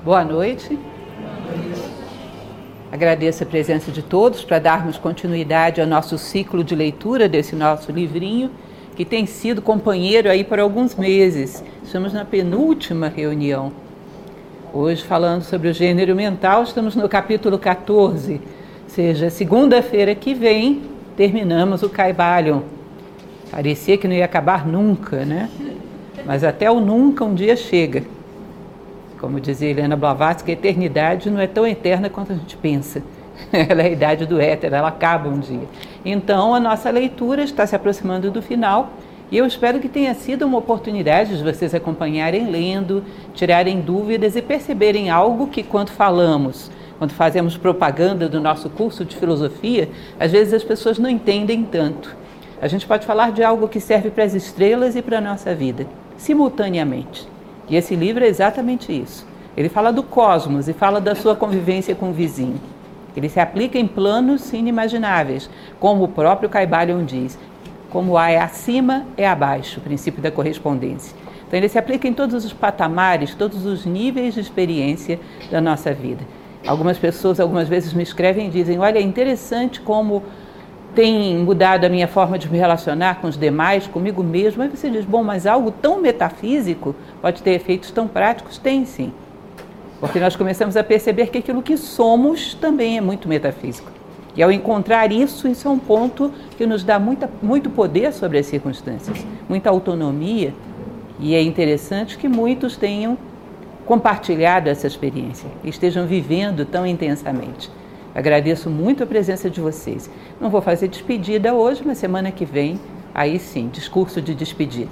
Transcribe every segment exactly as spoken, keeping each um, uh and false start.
Boa noite. Agradeço a presença de todos para darmos continuidade ao nosso ciclo de leitura desse nosso livrinho, que tem sido companheiro aí por alguns meses. Estamos na penúltima reunião. Hoje, falando sobre o gênero mental, estamos no capítulo quatorze, ou seja, segunda-feira que vem, terminamos o Kybalion. Parecia que não ia acabar nunca, né? Mas até o nunca um dia chega. Como dizia Helena Blavatsky, a eternidade não é tão eterna quanto a gente pensa. Ela é a idade do éter, ela acaba um dia. Então, a nossa leitura está se aproximando do final e eu espero que tenha sido uma oportunidade de vocês acompanharem lendo, tirarem dúvidas e perceberem algo que, quando falamos, quando fazemos propaganda do nosso curso de filosofia, às vezes as pessoas não entendem tanto. A gente pode falar de algo que serve para as estrelas e para a nossa vida, simultaneamente. E esse livro é exatamente isso. Ele fala do cosmos e fala da sua convivência com o vizinho. Ele se aplica em planos inimagináveis, como o próprio Kybalion diz. Como há é acima, é abaixo, o princípio da correspondência. Então ele se aplica em todos os patamares, todos os níveis de experiência da nossa vida. Algumas pessoas, algumas vezes me escrevem e dizem, olha, é interessante como tem mudado a minha forma de me relacionar com os demais, comigo mesmo. Aí você diz, bom, mas algo tão metafísico pode ter efeitos tão práticos? Tem sim. Porque nós começamos a perceber que aquilo que somos também é muito metafísico. E ao encontrar isso, isso é um ponto que nos dá muita, muito poder sobre as circunstâncias, muita autonomia. E é interessante que muitos tenham compartilhado essa experiência, estejam vivendo tão intensamente. Agradeço muito a presença de vocês. Não vou fazer despedida hoje, mas semana que vem, aí sim, discurso de despedida.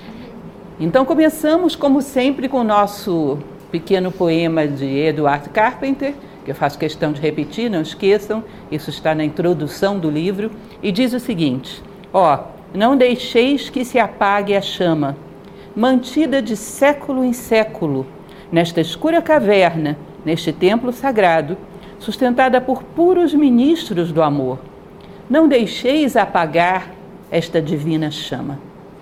Então começamos, como sempre, com o nosso pequeno poema de Edward Carpenter, que eu faço questão de repetir, não esqueçam, isso está na introdução do livro, e diz o seguinte, ó, não deixeis que se apague a chama, mantida de século em século, nesta escura caverna, neste templo sagrado, sustentada por puros ministros do amor. Não deixeis apagar esta divina chama.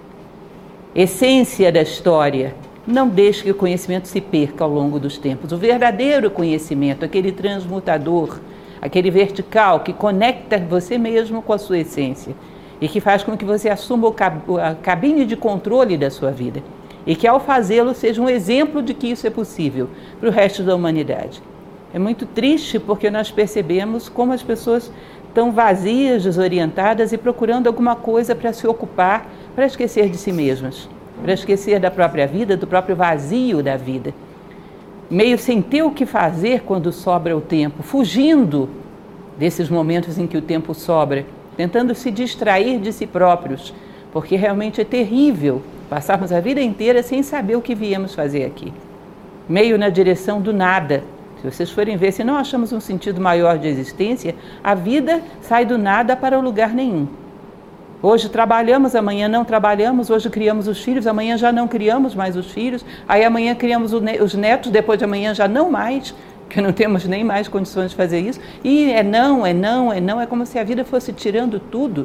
Essência da história, não deixe que o conhecimento se perca ao longo dos tempos. O verdadeiro conhecimento, aquele transmutador, aquele vertical que conecta você mesmo com a sua essência e que faz com que você assuma a cabine de controle da sua vida e que ao fazê-lo seja um exemplo de que isso é possível para o resto da humanidade. É muito triste porque nós percebemos como as pessoas estão vazias, desorientadas e procurando alguma coisa para se ocupar, para esquecer de si mesmas, para esquecer da própria vida, do próprio vazio da vida. Meio sem ter o que fazer quando sobra o tempo, fugindo desses momentos em que o tempo sobra, tentando se distrair de si próprios, porque realmente é terrível passarmos a vida inteira sem saber o que viemos fazer aqui. Meio na direção do nada. Se vocês forem ver, se não achamos um sentido maior de existência, a vida sai do nada para o lugar nenhum. Hoje trabalhamos, amanhã não trabalhamos, hoje criamos os filhos, amanhã já não criamos mais os filhos, aí amanhã criamos os netos, depois de amanhã já não mais, porque não temos nem mais condições de fazer isso. E é não, é não, é não, é como se a vida fosse tirando tudo.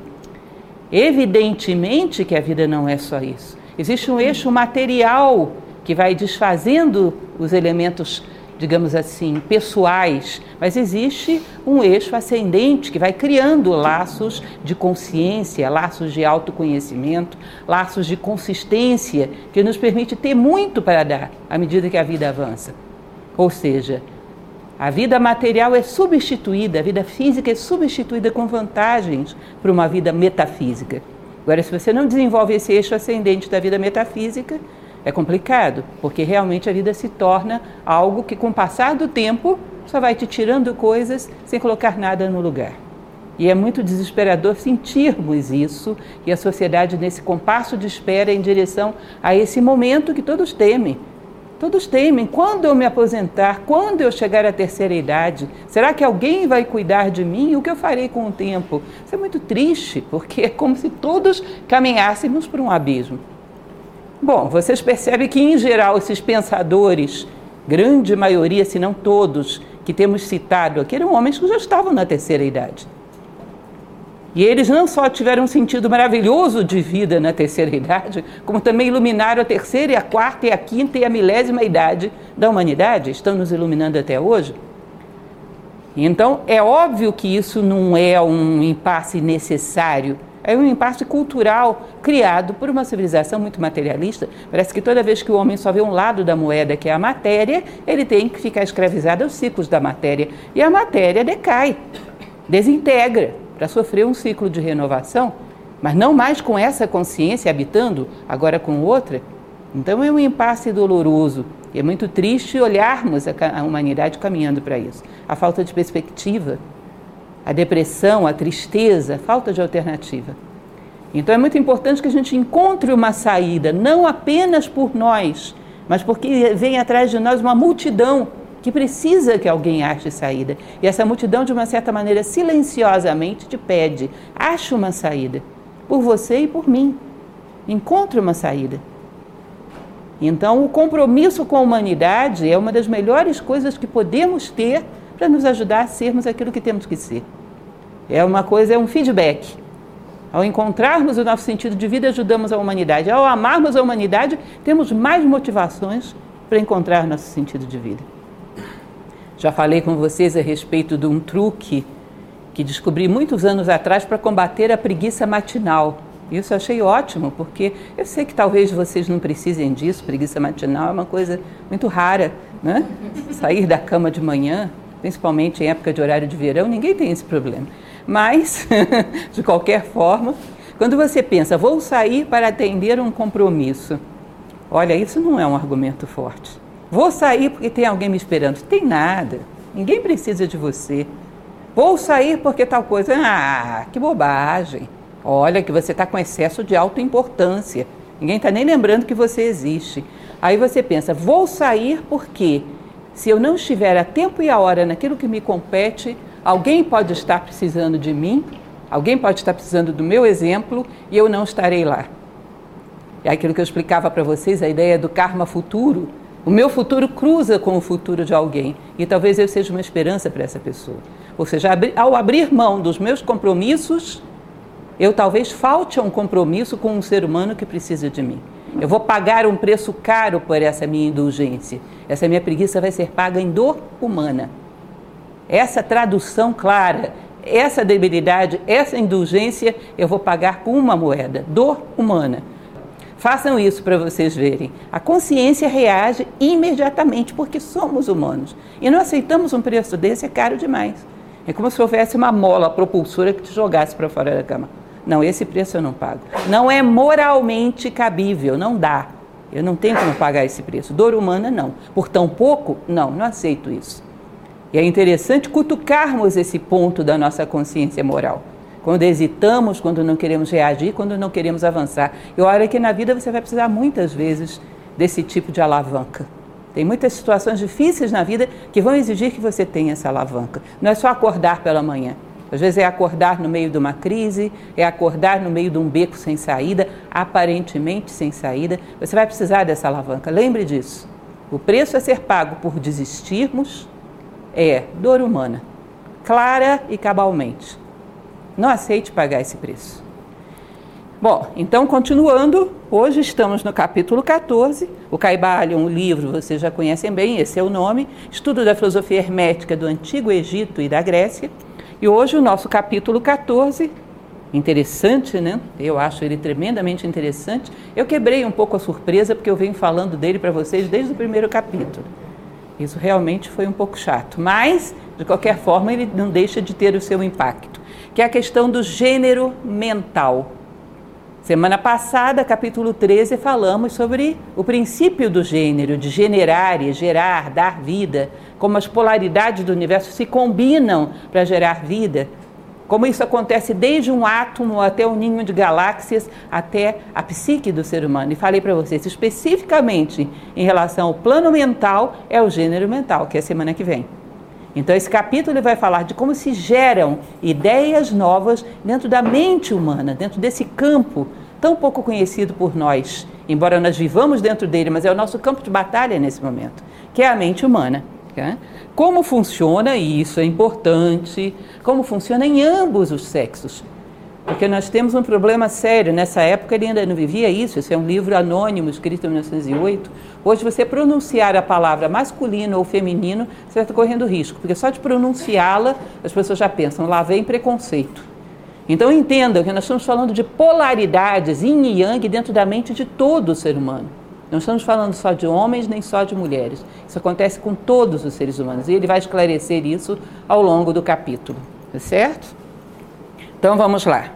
Evidentemente que a vida não é só isso. Existe um eixo material que vai desfazendo os elementos, digamos assim, pessoais, mas existe um eixo ascendente que vai criando laços de consciência, laços de autoconhecimento, laços de consistência, que nos permite ter muito para dar à medida que a vida avança. Ou seja, a vida material é substituída, a vida física é substituída com vantagens para uma vida metafísica. Agora, se você não desenvolve esse eixo ascendente da vida metafísica, é complicado, porque realmente a vida se torna algo que, com o passar do tempo, só vai te tirando coisas sem colocar nada no lugar. E é muito desesperador sentirmos isso e a sociedade nesse compasso de espera em direção a esse momento que todos temem. Todos temem. Quando eu me aposentar? Quando eu chegar à terceira idade? Será que alguém vai cuidar de mim? O que eu farei com o tempo? Isso é muito triste, porque é como se todos caminhássemos para um abismo. Bom, vocês percebem que, em geral, esses pensadores, grande maioria, se não todos, que temos citado aqui, eram homens que já estavam na terceira idade. E eles não só tiveram um sentido maravilhoso de vida na terceira idade, como também iluminaram a terceira, e a quarta, e a quinta e a milésima idade da humanidade, estão nos iluminando até hoje. Então, é óbvio que isso não é um impasse necessário, é um impasse cultural criado por uma civilização muito materialista. Parece que toda vez que o homem só vê um lado da moeda, que é a matéria, ele tem que ficar escravizado aos ciclos da matéria. E a matéria decai, desintegra, para sofrer um ciclo de renovação, mas não mais com essa consciência habitando, agora com outra. Então é um impasse doloroso. E é muito triste olharmos a humanidade caminhando para isso. A falta de perspectiva, a depressão, a tristeza, a falta de alternativa. Então é muito importante que a gente encontre uma saída, não apenas por nós, mas porque vem atrás de nós uma multidão que precisa que alguém ache saída. E essa multidão, de uma certa maneira, silenciosamente te pede, ache uma saída, por você e por mim. Encontre uma saída. Então, o compromisso com a humanidade é uma das melhores coisas que podemos ter para nos ajudar a sermos aquilo que temos que ser. É uma coisa, é um feedback. Ao encontrarmos o nosso sentido de vida, ajudamos a humanidade. Ao amarmos a humanidade, temos mais motivações para encontrar nosso sentido de vida. Já falei com vocês a respeito de um truque que descobri muitos anos atrás para combater a preguiça matinal. Isso eu achei ótimo, porque eu sei que talvez vocês não precisem disso. Preguiça matinal é uma coisa muito rara, né? Sair da cama de manhã, principalmente em época de horário de verão, ninguém tem esse problema. Mas, de qualquer forma, quando você pensa, vou sair para atender um compromisso, olha, isso não é um argumento forte. Vou sair porque tem alguém me esperando. Tem nada. Ninguém precisa de você. Vou sair porque tal coisa. Ah, que bobagem. Olha que você está com excesso de autoimportância. Ninguém está nem lembrando que você existe. Aí você pensa, vou sair porque se eu não estiver a tempo e a hora naquilo que me compete, alguém pode estar precisando de mim, alguém pode estar precisando do meu exemplo e eu não estarei lá. É aquilo que eu explicava para vocês, a ideia do karma futuro. O meu futuro cruza com o futuro de alguém e talvez eu seja uma esperança para essa pessoa. Ou seja, ao abrir mão dos meus compromissos, eu talvez falte a um compromisso com um ser humano que precisa de mim. Eu vou pagar um preço caro por essa minha indulgência. Essa minha preguiça vai ser paga em dor humana. Essa tradução clara, essa debilidade, essa indulgência, eu vou pagar com uma moeda, dor humana. Façam isso para vocês verem. A consciência reage imediatamente, porque somos humanos. E não aceitamos um preço desse, é caro demais. É como se houvesse uma mola propulsora que te jogasse para fora da cama. Não, esse preço eu não pago. Não é moralmente cabível, não dá. Eu não tenho como pagar esse preço. Dor humana, não. Por tão pouco, não, não aceito isso. E é interessante cutucarmos esse ponto da nossa consciência moral. Quando hesitamos, quando não queremos reagir, quando não queremos avançar. E olha que na vida você vai precisar muitas vezes desse tipo de alavanca. Tem muitas situações difíceis na vida que vão exigir que você tenha essa alavanca. Não é só acordar pela manhã. Às vezes é acordar no meio de uma crise, é acordar no meio de um beco sem saída, aparentemente sem saída. Você vai precisar dessa alavanca. Lembre disso. O preço a ser pago por desistirmos é dor humana, clara e cabalmente. Não aceite pagar esse preço. Bom, então continuando, hoje estamos no capítulo quatorze, o Kybalion, um livro, vocês já conhecem bem, esse é o nome, estudo da filosofia hermética do Antigo Egito e da Grécia, e hoje o nosso capítulo quatorze, interessante, né? Eu acho ele tremendamente interessante. Eu quebrei um pouco a surpresa porque eu venho falando dele para vocês desde o primeiro capítulo. Isso realmente foi um pouco chato, mas, de qualquer forma, ele não deixa de ter o seu impacto, que é a questão do gênero mental. Semana passada, capítulo treze, falamos sobre o princípio do gênero, de generar e gerar, dar vida, como as polaridades do universo se combinam para gerar vida, como isso acontece desde um átomo até um ninho de galáxias, até a psique do ser humano. E falei para vocês, especificamente em relação ao plano mental, é o gênero mental, que é a semana que vem. Então esse capítulo vai falar de como se geram ideias novas dentro da mente humana, dentro desse campo tão pouco conhecido por nós, embora nós vivamos dentro dele, mas é o nosso campo de batalha nesse momento, que é a mente humana. Tá? Como funciona, e isso é importante, como funciona em ambos os sexos. Porque nós temos um problema sério. Nessa época ele ainda não vivia isso. Esse é um livro anônimo, escrito em mil novecentos e oito. Hoje, você pronunciar a palavra masculino ou feminino, você está correndo risco. Porque só de pronunciá-la, as pessoas já pensam, lá vem preconceito. Então entendam que nós estamos falando de polaridades, yin e yang, dentro da mente de todo o ser humano. Não estamos falando só de homens, nem só de mulheres. Isso acontece com todos os seres humanos. E ele vai esclarecer isso ao longo do capítulo. Tá certo? Então vamos lá.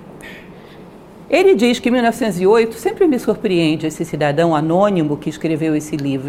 Ele diz que em mil novecentos e oito, sempre me surpreende esse cidadão anônimo que escreveu esse livro.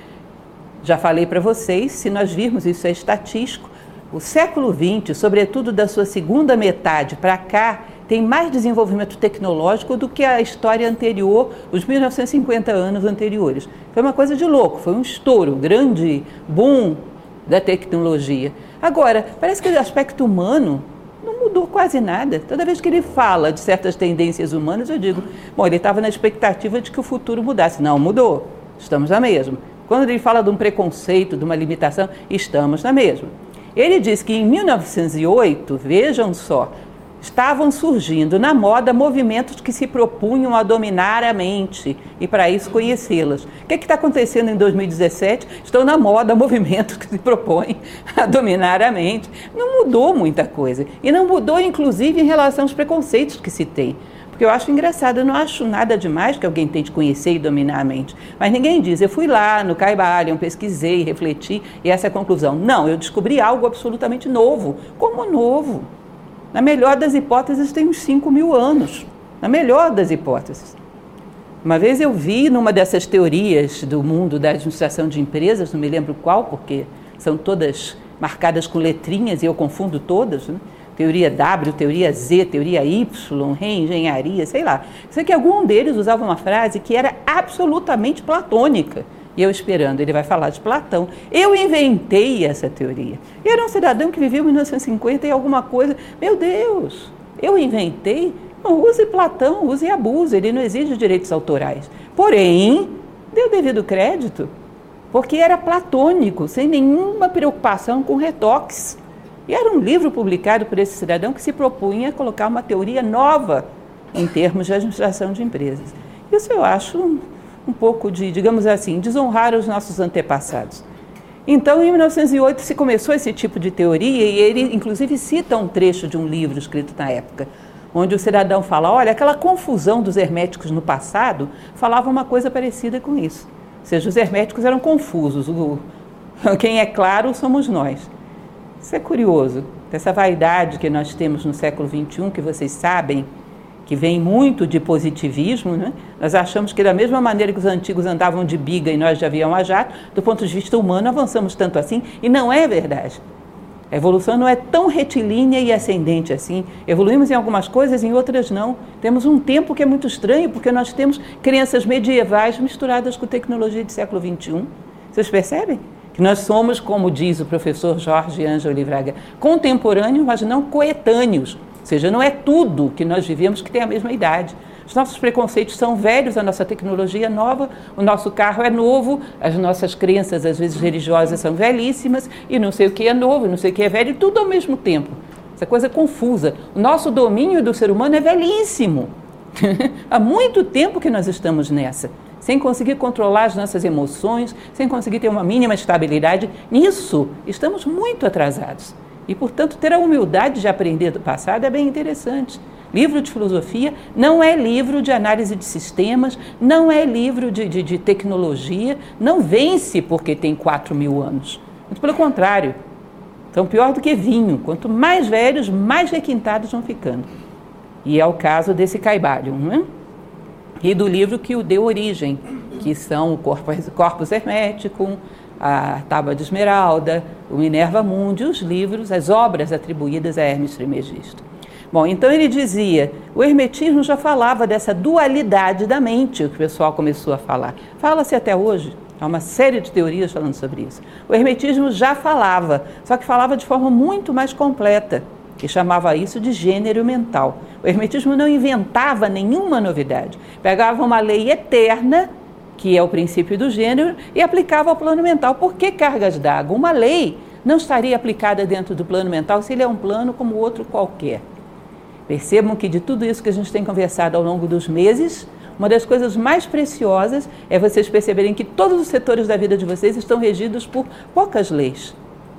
Já falei para vocês, se nós virmos, isso é estatístico, o século vinte, sobretudo da sua segunda metade para cá, tem mais desenvolvimento tecnológico do que a história anterior, os mil novecentos e cinquenta anos anteriores. Foi uma coisa de louco, foi um estouro, um grande boom da tecnologia. Agora, parece que o aspecto humano não mudou quase nada. Toda vez que ele fala de certas tendências humanas, eu digo, bom, ele estava na expectativa de que o futuro mudasse. Não mudou, estamos na mesma. Quando ele fala de um preconceito, de uma limitação, estamos na mesma. Ele diz que em mil novecentos e oito, vejam só, estavam surgindo na moda movimentos que se propunham a dominar a mente e para isso conhecê-las. O que é que está acontecendo em dois mil e dezessete? Estão na moda movimentos que se propõem a dominar a mente. Não mudou muita coisa. E não mudou, inclusive, em relação aos preconceitos que se tem. Porque eu acho engraçado, eu não acho nada demais que alguém tente conhecer e dominar a mente. Mas ninguém diz, eu fui lá no Caibalion, pesquisei, refleti, e essa é a conclusão. Não, eu descobri algo absolutamente novo. Como novo? Na melhor das hipóteses, tem uns cinco mil anos. Na melhor das hipóteses. Uma vez eu vi numa dessas teorias do mundo da administração de empresas, não me lembro qual, porque são todas marcadas com letrinhas e eu confundo todas, né? Teoria W, teoria Z, teoria Y, reengenharia, sei lá. Sei que algum deles usava uma frase que era absolutamente platônica. E eu esperando, ele vai falar de Platão. Eu inventei essa teoria. Eu era um cidadão que viveu em mil novecentos e cinquenta e alguma coisa. Meu Deus, eu inventei? Não, use Platão, use e abuse, ele não exige direitos autorais. Porém, deu devido crédito, porque era platônico, sem nenhuma preocupação com retoques. E era um livro publicado por esse cidadão que se propunha a colocar uma teoria nova em termos de administração de empresas. Isso eu acho um, um pouco de, digamos assim, desonrar os nossos antepassados. Então, em mil novecentos e oito se começou esse tipo de teoria e ele, inclusive, cita um trecho de um livro escrito na época, onde o cidadão fala, olha, aquela confusão dos herméticos no passado falava uma coisa parecida com isso. Ou seja, os herméticos eram confusos, o, quem é claro somos nós. Isso é curioso, essa vaidade que nós temos no século vinte e um, que vocês sabem, que vem muito de positivismo, né? Nós achamos que da mesma maneira que os antigos andavam de biga e nós de avião a jato, do ponto de vista humano avançamos tanto assim, e não é verdade. A evolução não é tão retilínea e ascendente assim. Evoluímos em algumas coisas, em outras não. Temos um tempo que é muito estranho, porque nós temos crenças medievais misturadas com tecnologia do século vinte e um. Vocês percebem? Que nós somos, como diz o professor Jorge Ângelo Livraga, contemporâneos, mas não coetâneos. Ou seja, não é tudo que nós vivemos que tem a mesma idade. Os nossos preconceitos são velhos, a nossa tecnologia é nova, o nosso carro é novo, as nossas crenças, às vezes religiosas, são velhíssimas, e não sei o que é novo, não sei o que é velho, tudo ao mesmo tempo. Essa coisa confusa. O nosso domínio do ser humano é velhíssimo. Há muito tempo que nós estamos nessa, sem conseguir controlar as nossas emoções, sem conseguir ter uma mínima estabilidade. Nisso, estamos muito atrasados. E, portanto, ter a humildade de aprender do passado é bem interessante. Livro de filosofia não é livro de análise de sistemas, não é livro de, de, de tecnologia, não vence porque tem quatro mil anos. Muito pelo contrário, são pior do que vinho. Quanto mais velhos, mais requintados vão ficando. E é o caso desse Caibalion, não é? E do livro que o deu origem, que são o Corpus, Corpus Hermeticum, a Tábua de Esmeralda, o Minerva Mundi, os livros, as obras atribuídas a Hermes Trismegisto. Bom, então ele dizia, o hermetismo já falava dessa dualidade da mente, o que o pessoal começou a falar. Fala-se até hoje, há uma série de teorias falando sobre isso. O hermetismo já falava, só que falava de forma muito mais completa, que chamava isso de gênero mental. O hermetismo não inventava nenhuma novidade, pegava uma lei eterna, que é o princípio do gênero, e aplicava ao plano mental. Por que cargas d'água? Uma lei não estaria aplicada dentro do plano mental se ele é um plano como outro qualquer. Percebam que de tudo isso que a gente tem conversado ao longo dos meses, uma das coisas mais preciosas é vocês perceberem que todos os setores da vida de vocês estão regidos por poucas leis.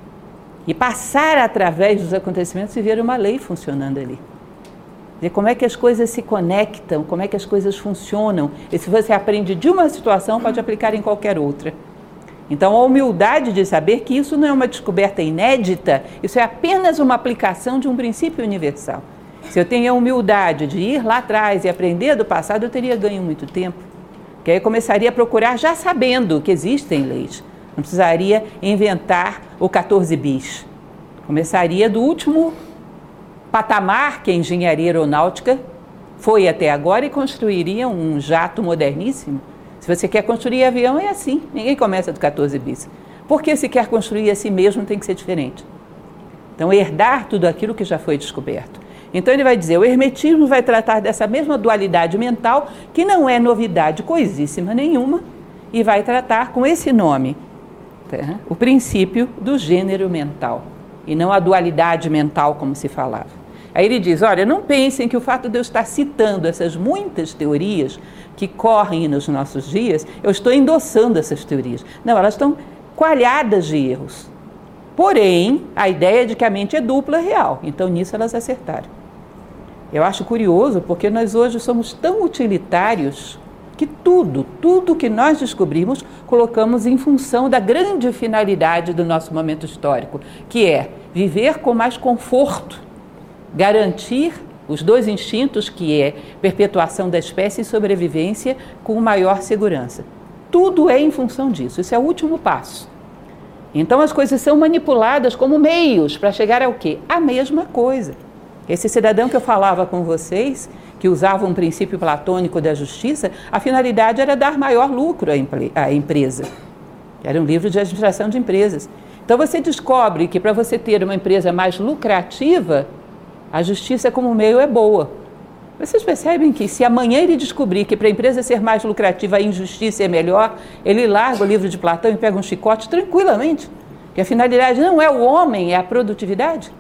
E passar através dos acontecimentos e ver uma lei funcionando ali. Ver como é que as coisas se conectam, como é que as coisas funcionam. E se você aprende de uma situação, pode aplicar em qualquer outra. Então, a humildade de saber que isso não é uma descoberta inédita, isso é apenas uma aplicação de um princípio universal. Se eu tenho a humildade de ir lá atrás e aprender do passado, eu teria ganho muito tempo. Porque aí eu começaria a procurar já sabendo que existem leis. Não precisaria inventar o quatorze bis. Começaria do último patamar que a engenharia aeronáutica foi até agora e construiria um jato moderníssimo. Se você quer construir avião, é assim. Ninguém começa do quatorze bis. Porque se quer construir a si mesmo, tem que ser diferente. Então, herdar tudo aquilo que já foi descoberto. Então ele vai dizer, o hermetismo vai tratar dessa mesma dualidade mental, que não é novidade coisíssima nenhuma, e vai tratar com esse nome, tá? O princípio do gênero mental, e não a dualidade mental como se falava. Aí ele diz, olha, não pensem que o fato de eu estar citando essas muitas teorias que correm nos nossos dias, eu estou endossando essas teorias. Não, elas estão coalhadas de erros. Porém, a ideia de que a mente é dupla é real, então nisso elas acertaram. Eu acho curioso porque nós hoje somos tão utilitários que tudo, tudo que nós descobrimos, colocamos em função da grande finalidade do nosso momento histórico, que é viver com mais conforto, garantir os dois instintos, que é perpetuação da espécie e sobrevivência, com maior segurança. Tudo é em função disso, isso é o último passo. Então as coisas são manipuladas como meios para chegar ao quê? A mesma coisa. Esse cidadão que eu falava com vocês, que usava um princípio platônico da justiça, a finalidade era dar maior lucro à empresa. Era um livro de administração de empresas. Então você descobre que para você ter uma empresa mais lucrativa, a justiça como meio é boa. Vocês percebem que se amanhã ele descobrir que para a empresa ser mais lucrativa a injustiça é melhor, ele larga o livro de Platão e pega um chicote tranquilamente. Porque a finalidade não é o homem, é a produtividade.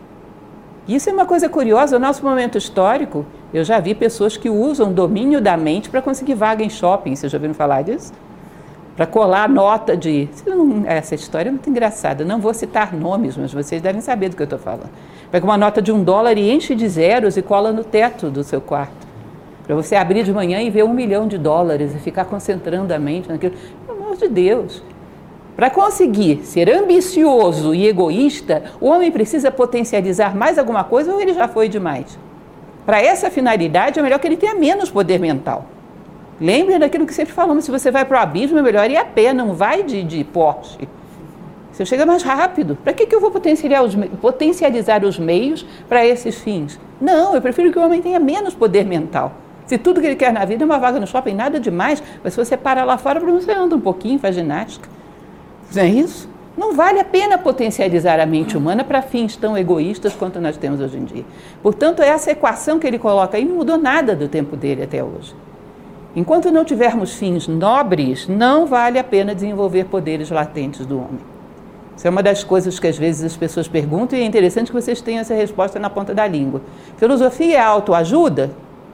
Isso é uma coisa curiosa, no nosso momento histórico, eu já vi pessoas que usam o domínio da mente para conseguir vaga em shopping, vocês já ouviram falar disso? Para colar nota de... Essa história é muito engraçada, não vou citar nomes, mas vocês devem saber do que eu estou falando. Pega uma nota de um dólar e enche de zeros e cola no teto do seu quarto. Para você abrir de manhã e ver um milhão de dólares e ficar concentrando a mente naquilo. Pelo amor de Deus! Para conseguir ser ambicioso e egoísta, o homem precisa potencializar mais alguma coisa ou ele já foi demais? Para essa finalidade, é melhor que ele tenha menos poder mental. Lembre daquilo que sempre falamos, se você vai para o abismo, é melhor ir a pé, não vai de, de Porsche. Você chega mais rápido. Para que, que eu vou potencializar os, potencializar os meios para esses fins? Não, eu prefiro que o homem tenha menos poder mental. Se tudo que ele quer na vida é uma vaga no shopping, nada demais, mas se você para lá fora, você anda um pouquinho, faz ginástica. Não é isso? Não vale a pena potencializar a mente humana para fins tão egoístas quanto nós temos hoje em dia. Portanto, essa equação que ele coloca aí não mudou nada do tempo dele até hoje. Enquanto não tivermos fins nobres, não vale a pena desenvolver poderes latentes do homem. Isso é uma das coisas que às vezes as pessoas perguntam e é interessante que vocês tenham essa resposta na ponta da língua. Filosofia é autoajuda?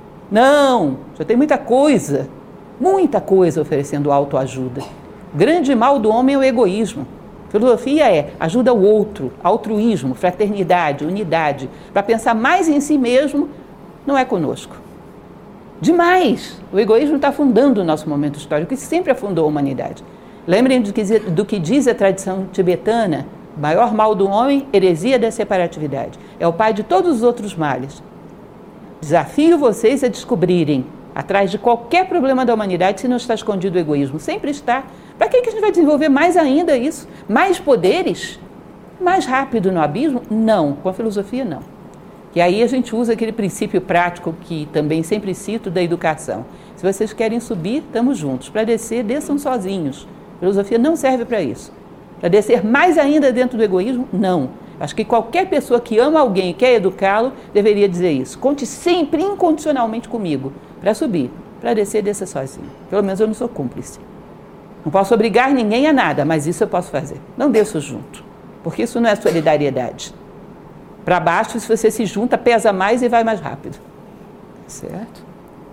Não, já tem muita coisa, muita coisa oferecendo autoajuda. O grande mal do homem é o egoísmo. Filosofia é ajuda ao outro, altruísmo, fraternidade, unidade. Para pensar mais em si mesmo, não é conosco. Demais! O egoísmo está afundando o nosso momento histórico e sempre afundou a humanidade. Lembrem do que, do que diz a tradição tibetana: o maior mal do homem, heresia da separatividade. É o pai de todos os outros males. Desafio vocês a descobrirem, atrás de qualquer problema da humanidade, se não está escondido o egoísmo. Sempre está. Para que a gente vai desenvolver mais ainda isso? Mais poderes? Mais rápido no abismo? Não. Com a filosofia, não. E aí a gente usa aquele princípio prático que também sempre cito da educação. Se vocês querem subir, estamos juntos. Para descer, desçam sozinhos. A filosofia não serve para isso. Para descer mais ainda dentro do egoísmo? Não. Acho que qualquer pessoa que ama alguém e quer educá-lo deveria dizer isso. Conte sempre incondicionalmente comigo para subir. Para descer, desça sozinho. Pelo menos eu não sou cúmplice. Não posso obrigar ninguém a nada, mas isso eu posso fazer. Não desço junto, porque isso não é solidariedade. Para baixo, se você se junta, pesa mais e vai mais rápido. Certo?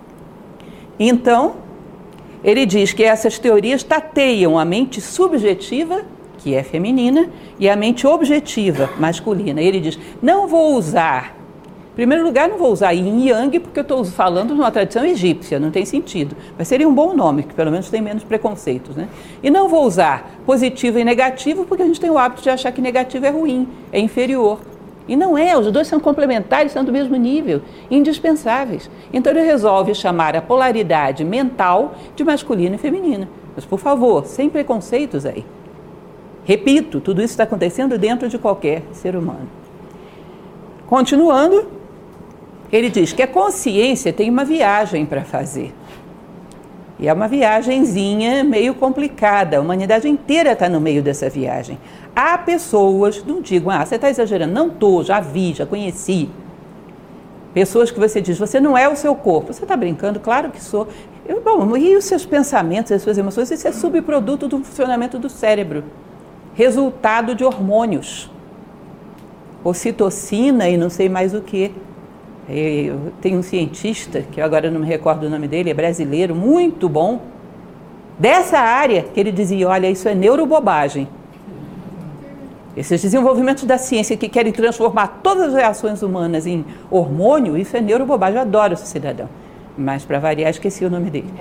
Então, ele diz que essas teorias tateiam a mente subjetiva, que é feminina, e a mente objetiva, masculina. Ele diz, não vou usar, em primeiro lugar, não vou usar yin e yang, porque eu estou falando de uma tradição egípcia, não tem sentido. Mas seria um bom nome, que pelo menos tem menos preconceitos, né? E não vou usar positivo e negativo, porque a gente tem o hábito de achar que negativo é ruim, é inferior. E não é, os dois são complementares, são do mesmo nível, indispensáveis. Então ele resolve chamar a polaridade mental de masculina e feminina. Mas, por favor, sem preconceitos aí. Repito, tudo isso está acontecendo dentro de qualquer ser humano. Continuando, ele diz que a consciência tem uma viagem para fazer. E é uma viagenzinha meio complicada, a humanidade inteira está no meio dessa viagem. Há pessoas, não digam, ah, você está exagerando, não estou, já vi, já conheci. Pessoas que você diz, você não é o seu corpo. Você está brincando? Claro que sou. Eu, bom, e os seus pensamentos, as suas emoções? Isso é subproduto do funcionamento do cérebro. Resultado de hormônios. Ocitocina e não sei mais o que. Eu tenho um cientista, que eu agora não me recordo o nome dele, é brasileiro, muito bom, dessa área, que ele dizia, olha, isso é neurobobagem. Esses desenvolvimentos da ciência que querem transformar todas as reações humanas em hormônio, isso é neurobobagem. Eu adoro esse cidadão. Mas, para variar, esqueci o nome dele.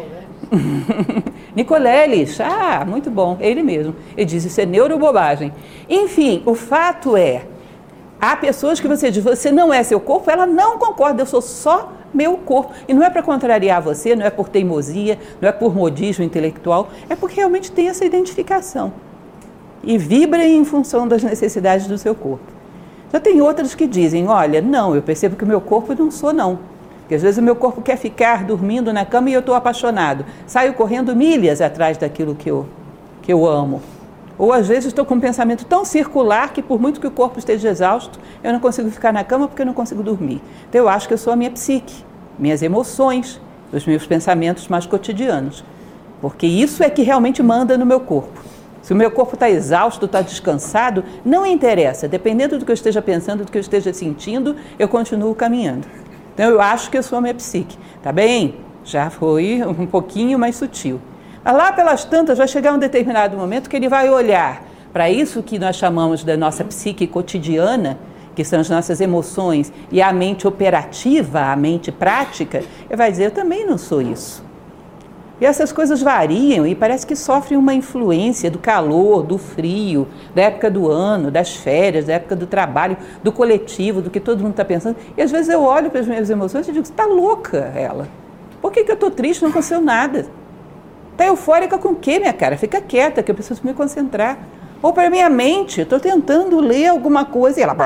Nicoleles, ah, muito bom, ele mesmo. Ele diz, isso é neurobobagem. Enfim, o fato é, há pessoas que você diz, você não é seu corpo, ela não concorda, eu sou só meu corpo. E não é para contrariar você, não é por teimosia, não é por modismo intelectual, é porque realmente tem essa identificação. E vibra em função das necessidades do seu corpo. Já tem outras que dizem, olha, não, eu percebo que o meu corpo não sou não. Porque às vezes o meu corpo quer ficar dormindo na cama e eu estou apaixonado. Saio correndo milhas atrás daquilo que eu, que eu amo. Ou às vezes estou com um pensamento tão circular que por muito que o corpo esteja exausto, eu não consigo ficar na cama porque eu não consigo dormir. Então eu acho que eu sou a minha psique, minhas emoções, os meus pensamentos mais cotidianos. Porque isso é que realmente manda no meu corpo. Se o meu corpo está exausto, está descansado, não interessa. Dependendo do que eu esteja pensando, do que eu esteja sentindo, eu continuo caminhando. Então eu acho que eu sou a minha psique. Tá bem? Já foi um pouquinho mais sutil. Mas lá pelas tantas vai chegar um determinado momento que ele vai olhar para isso que nós chamamos da nossa psique cotidiana, que são as nossas emoções, e a mente operativa, a mente prática, ele vai dizer, eu também não sou isso. E essas coisas variam e parece que sofrem uma influência do calor, do frio, da época do ano, das férias, da época do trabalho, do coletivo, do que todo mundo está pensando. E às vezes eu olho para as minhas emoções e digo, está louca ela. Por que, que eu estou triste? Não aconteceu nada. Está eufórica com o quê, minha cara? Fica quieta, que eu preciso me concentrar. Ou para a minha mente, eu estou tentando ler alguma coisa e ela...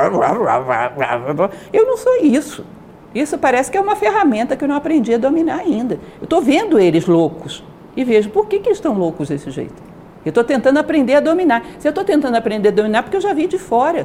Eu não sou isso. Isso parece que é uma ferramenta que eu não aprendi a dominar ainda. Eu estou vendo eles loucos e vejo por que, que eles estão loucos desse jeito. Eu estou tentando aprender a dominar. Se eu estou tentando aprender a dominar, porque eu já vi de fora.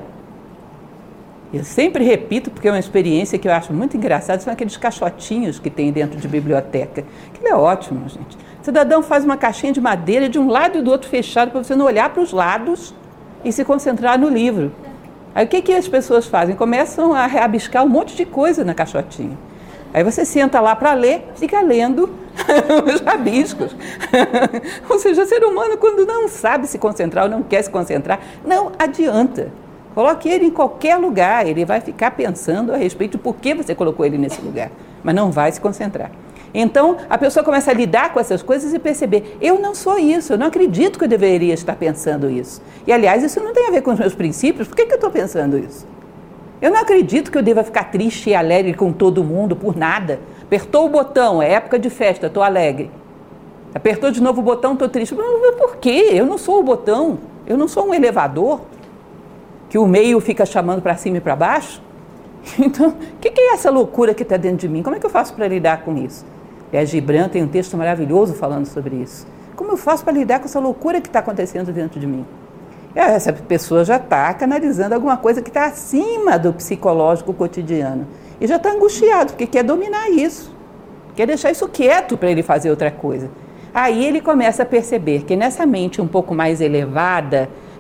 Eu sempre repito, porque é uma experiência que eu acho muito engraçada, são aqueles caixotinhos que tem dentro de biblioteca. Aquilo é ótimo, gente. O cidadão faz uma caixinha de madeira de um lado e do outro fechado para você não olhar para os lados e se concentrar no livro. Aí o que, que as pessoas fazem? Começam a rabiscar um monte de coisa na caixotinha. Aí você senta lá para ler, fica lendo os rabiscos. Ou seja, o ser humano, quando não sabe se concentrar ou não quer se concentrar, não adianta. Coloque ele em qualquer lugar, ele vai ficar pensando a respeito de por que você colocou ele nesse lugar, mas não vai se concentrar. Então, a pessoa começa a lidar com essas coisas e perceber, eu não sou isso, eu não acredito que eu deveria estar pensando isso. E, aliás, isso não tem a ver com os meus princípios, por que, que eu estou pensando isso? Eu não acredito que eu deva ficar triste e alegre com todo mundo por nada. Apertou o botão, é época de festa, estou alegre. Apertou de novo o botão, estou triste. Mas por quê? Eu não sou o botão, eu não sou um elevador que o meio fica chamando para cima e para baixo. Então, o que, que é essa loucura que está dentro de mim? Como é que eu faço para lidar com isso? E a Gibran tem um texto maravilhoso falando sobre isso. Como eu faço para lidar com essa loucura que está acontecendo dentro de mim? E essa pessoa já está canalizando alguma coisa que está acima do psicológico cotidiano. E já está angustiado, porque quer dominar isso. Quer deixar isso quieto para ele fazer outra coisa. Aí ele começa a perceber que nessa mente um pouco mais elevada,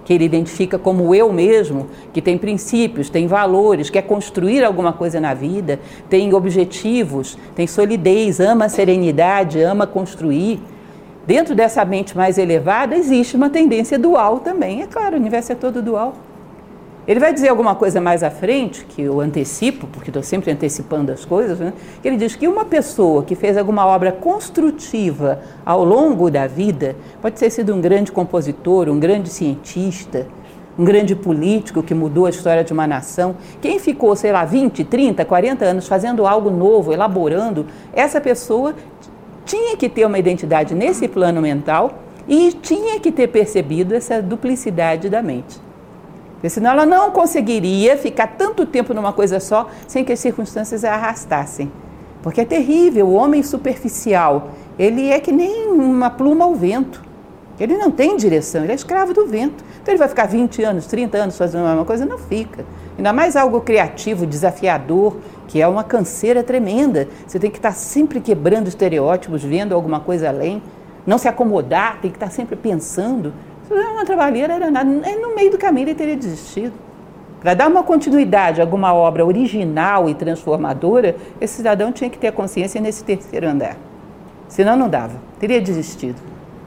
que ele identifica como eu mesmo, que tem princípios, tem valores, quer construir alguma coisa na vida, tem objetivos, tem solidez, ama a serenidade, ama construir. Dentro dessa mente mais elevada existe uma tendência dual também. É claro, o universo é todo dual. Ele vai dizer alguma coisa mais à frente, que eu antecipo, porque estou sempre antecipando as coisas, né? Que ele diz que uma pessoa que fez alguma obra construtiva ao longo da vida, pode ter sido um grande compositor, um grande cientista, um grande político que mudou a história de uma nação, quem ficou, sei lá, vinte, trinta, quarenta anos fazendo algo novo, elaborando, essa pessoa tinha que ter uma identidade nesse plano mental e tinha que ter percebido essa duplicidade da mente. Porque senão ela não conseguiria ficar tanto tempo numa coisa só sem que as circunstâncias a arrastassem. Porque é terrível, o homem superficial, ele é que nem uma pluma ao vento. Ele não tem direção, ele é escravo do vento. Então ele vai ficar vinte anos, trinta anos fazendo a mesma coisa? Não fica. Ainda mais algo criativo, desafiador, que é uma canseira tremenda. Você tem que estar sempre quebrando estereótipos, vendo alguma coisa além, não se acomodar, tem que estar sempre pensando. Se é uma trabalheira, era nada. No meio do caminho ele teria desistido. Para dar uma continuidade a alguma obra original e transformadora, esse cidadão tinha que ter a consciência nesse terceiro andar. Senão não dava, teria desistido.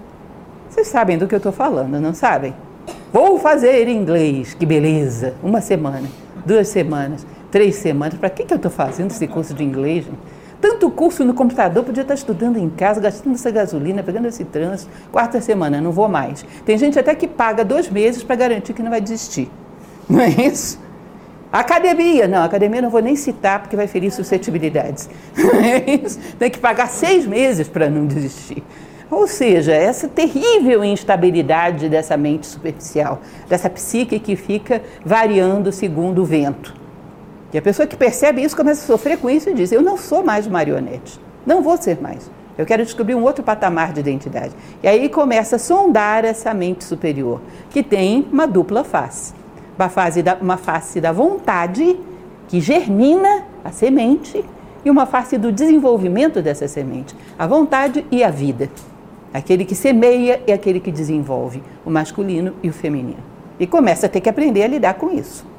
Vocês sabem do que eu estou falando, não sabem? Vou fazer inglês, que beleza! Uma semana, duas semanas, três semanas. Para que, que eu estou fazendo esse curso de inglês, gente? Tanto curso no computador, podia estar estudando em casa, gastando essa gasolina, pegando esse trânsito. Quarta semana, não vou mais. Tem gente até que paga dois meses para garantir que não vai desistir. Não é isso? Academia, não, academia não vou nem citar porque vai ferir suscetibilidades. Não é isso? Tem que pagar seis meses para não desistir. Ou seja, essa terrível instabilidade dessa mente superficial, dessa psique que fica variando segundo o vento. E a pessoa que percebe isso começa a sofrer com isso e diz, eu não sou mais marionete, não vou ser mais. Eu quero descobrir um outro patamar de identidade. E aí começa a sondar essa mente superior, que tem uma dupla face. Uma, fase da, uma face da vontade, que germina a semente, e uma face do desenvolvimento dessa semente, a vontade e a vida. Aquele que semeia e aquele que desenvolve, o masculino e o feminino. E começa a ter que aprender a lidar com isso.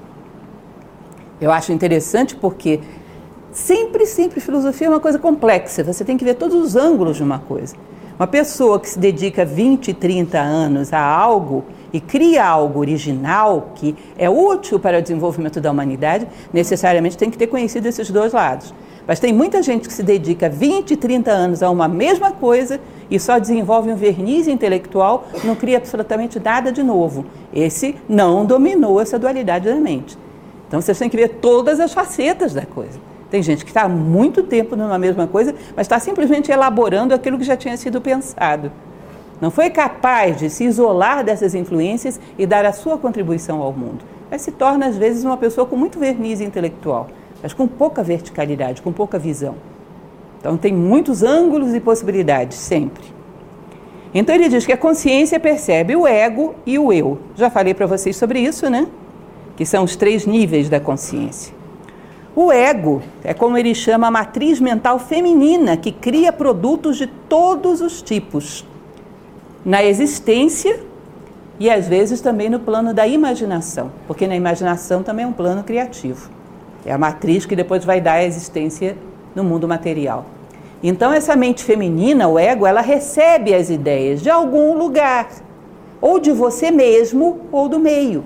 Eu acho interessante porque sempre, sempre filosofia é uma coisa complexa. Você tem que ver todos os ângulos de uma coisa. Uma pessoa que se dedica vinte, trinta anos a algo e cria algo original que é útil para o desenvolvimento da humanidade, necessariamente tem que ter conhecido esses dois lados. Mas tem muita gente que se dedica vinte, trinta anos a uma mesma coisa e só desenvolve um verniz intelectual, não cria absolutamente nada de novo. Esse não dominou essa dualidade da mente. Então, vocês têm que ver todas as facetas da coisa. Tem gente que está há muito tempo numa mesma coisa, mas está simplesmente elaborando aquilo que já tinha sido pensado. Não foi capaz de se isolar dessas influências e dar a sua contribuição ao mundo. Mas se torna, às vezes, uma pessoa com muito verniz intelectual, mas com pouca verticalidade, com pouca visão. Então, tem muitos ângulos e possibilidades, sempre. Então, ele diz que a consciência percebe o ego e o eu. Já falei para vocês sobre isso, né? Que são os três níveis da consciência. O ego é como ele chama a matriz mental feminina, que cria produtos de todos os tipos, na existência e às vezes também no plano da imaginação, porque na imaginação também é um plano criativo. É a matriz que depois vai dar a existência no mundo material. Então essa mente feminina, o ego, ela recebe as ideias de algum lugar, ou de você mesmo ou do meio.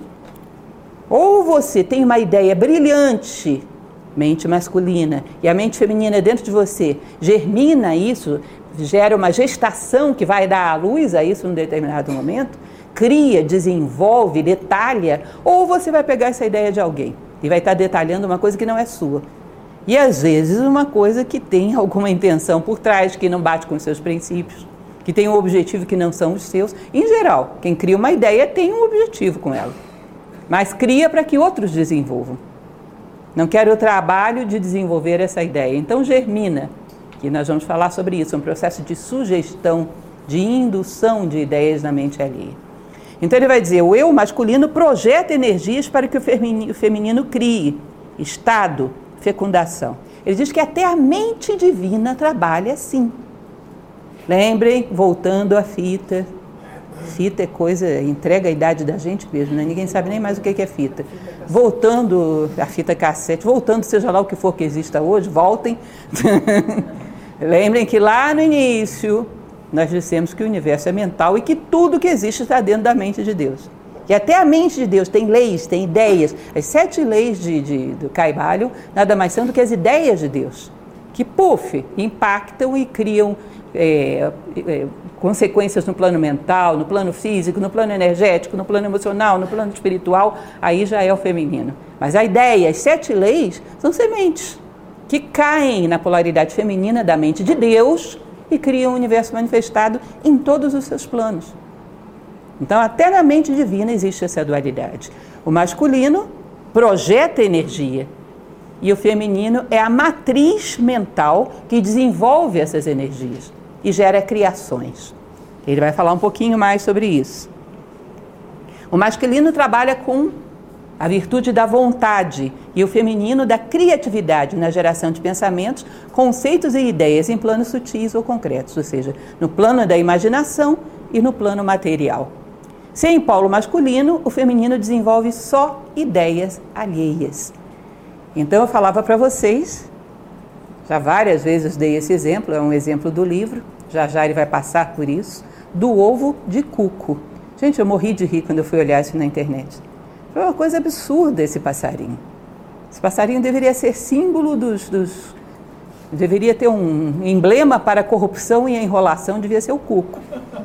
Ou você tem uma ideia brilhante, mente masculina, e a mente feminina dentro de você germina isso, gera uma gestação que vai dar à luz a isso num determinado momento, cria, desenvolve, detalha, ou você vai pegar essa ideia de alguém e vai estar detalhando uma coisa que não é sua. E às vezes uma coisa que tem alguma intenção por trás, que não bate com os seus princípios, que tem um objetivo que não são os seus. Em geral, quem cria uma ideia tem um objetivo com ela. Mas cria para que outros desenvolvam. Não quero o trabalho de desenvolver essa ideia. Então germina, que nós vamos falar sobre isso, um processo de sugestão, de indução de ideias na mente alheia. Então ele vai dizer, o eu masculino projeta energias para que o feminino, o feminino crie, estado, fecundação. Ele diz que até a mente divina trabalha assim. Lembrem, voltando à fita, Fita é coisa, entrega a idade da gente mesmo, né? Ninguém sabe nem mais o que é fita. Voltando, a fita cassete, voltando, seja lá o que for que exista hoje, voltem. Lembrem que lá no início nós dissemos que o universo é mental e que tudo que existe está dentro da mente de Deus. E até a mente de Deus tem leis, tem ideias. As sete leis de, de, do Kybalion nada mais são do que as ideias de Deus, que, puf, impactam e criam é, é, consequências no plano mental, no plano físico, no plano energético, no plano emocional, no plano espiritual. Aí já é o feminino. Mas a ideia, as sete leis, são sementes que caem na polaridade feminina da mente de Deus e criam um universo manifestado em todos os seus planos. Então, até na mente divina existe essa dualidade. O masculino projeta energia e o feminino é a matriz mental que desenvolve essas energias e gera criações. Ele vai falar um pouquinho mais sobre isso. O masculino trabalha com a virtude da vontade e o feminino da criatividade na geração de pensamentos, conceitos e ideias em planos sutis ou concretos, ou seja, no plano da imaginação e no plano material. Sem polo masculino, o feminino desenvolve só ideias alheias. Então eu falava para vocês, já várias vezes dei esse exemplo, é um exemplo do livro, já já ele vai passar por isso, do ovo de cuco. Gente, eu morri de rir quando eu fui olhar isso na internet. Foi uma coisa absurda esse passarinho. Esse passarinho deveria ser símbolo dos... dos deveria ter um emblema para a corrupção e a enrolação, devia ser o cuco.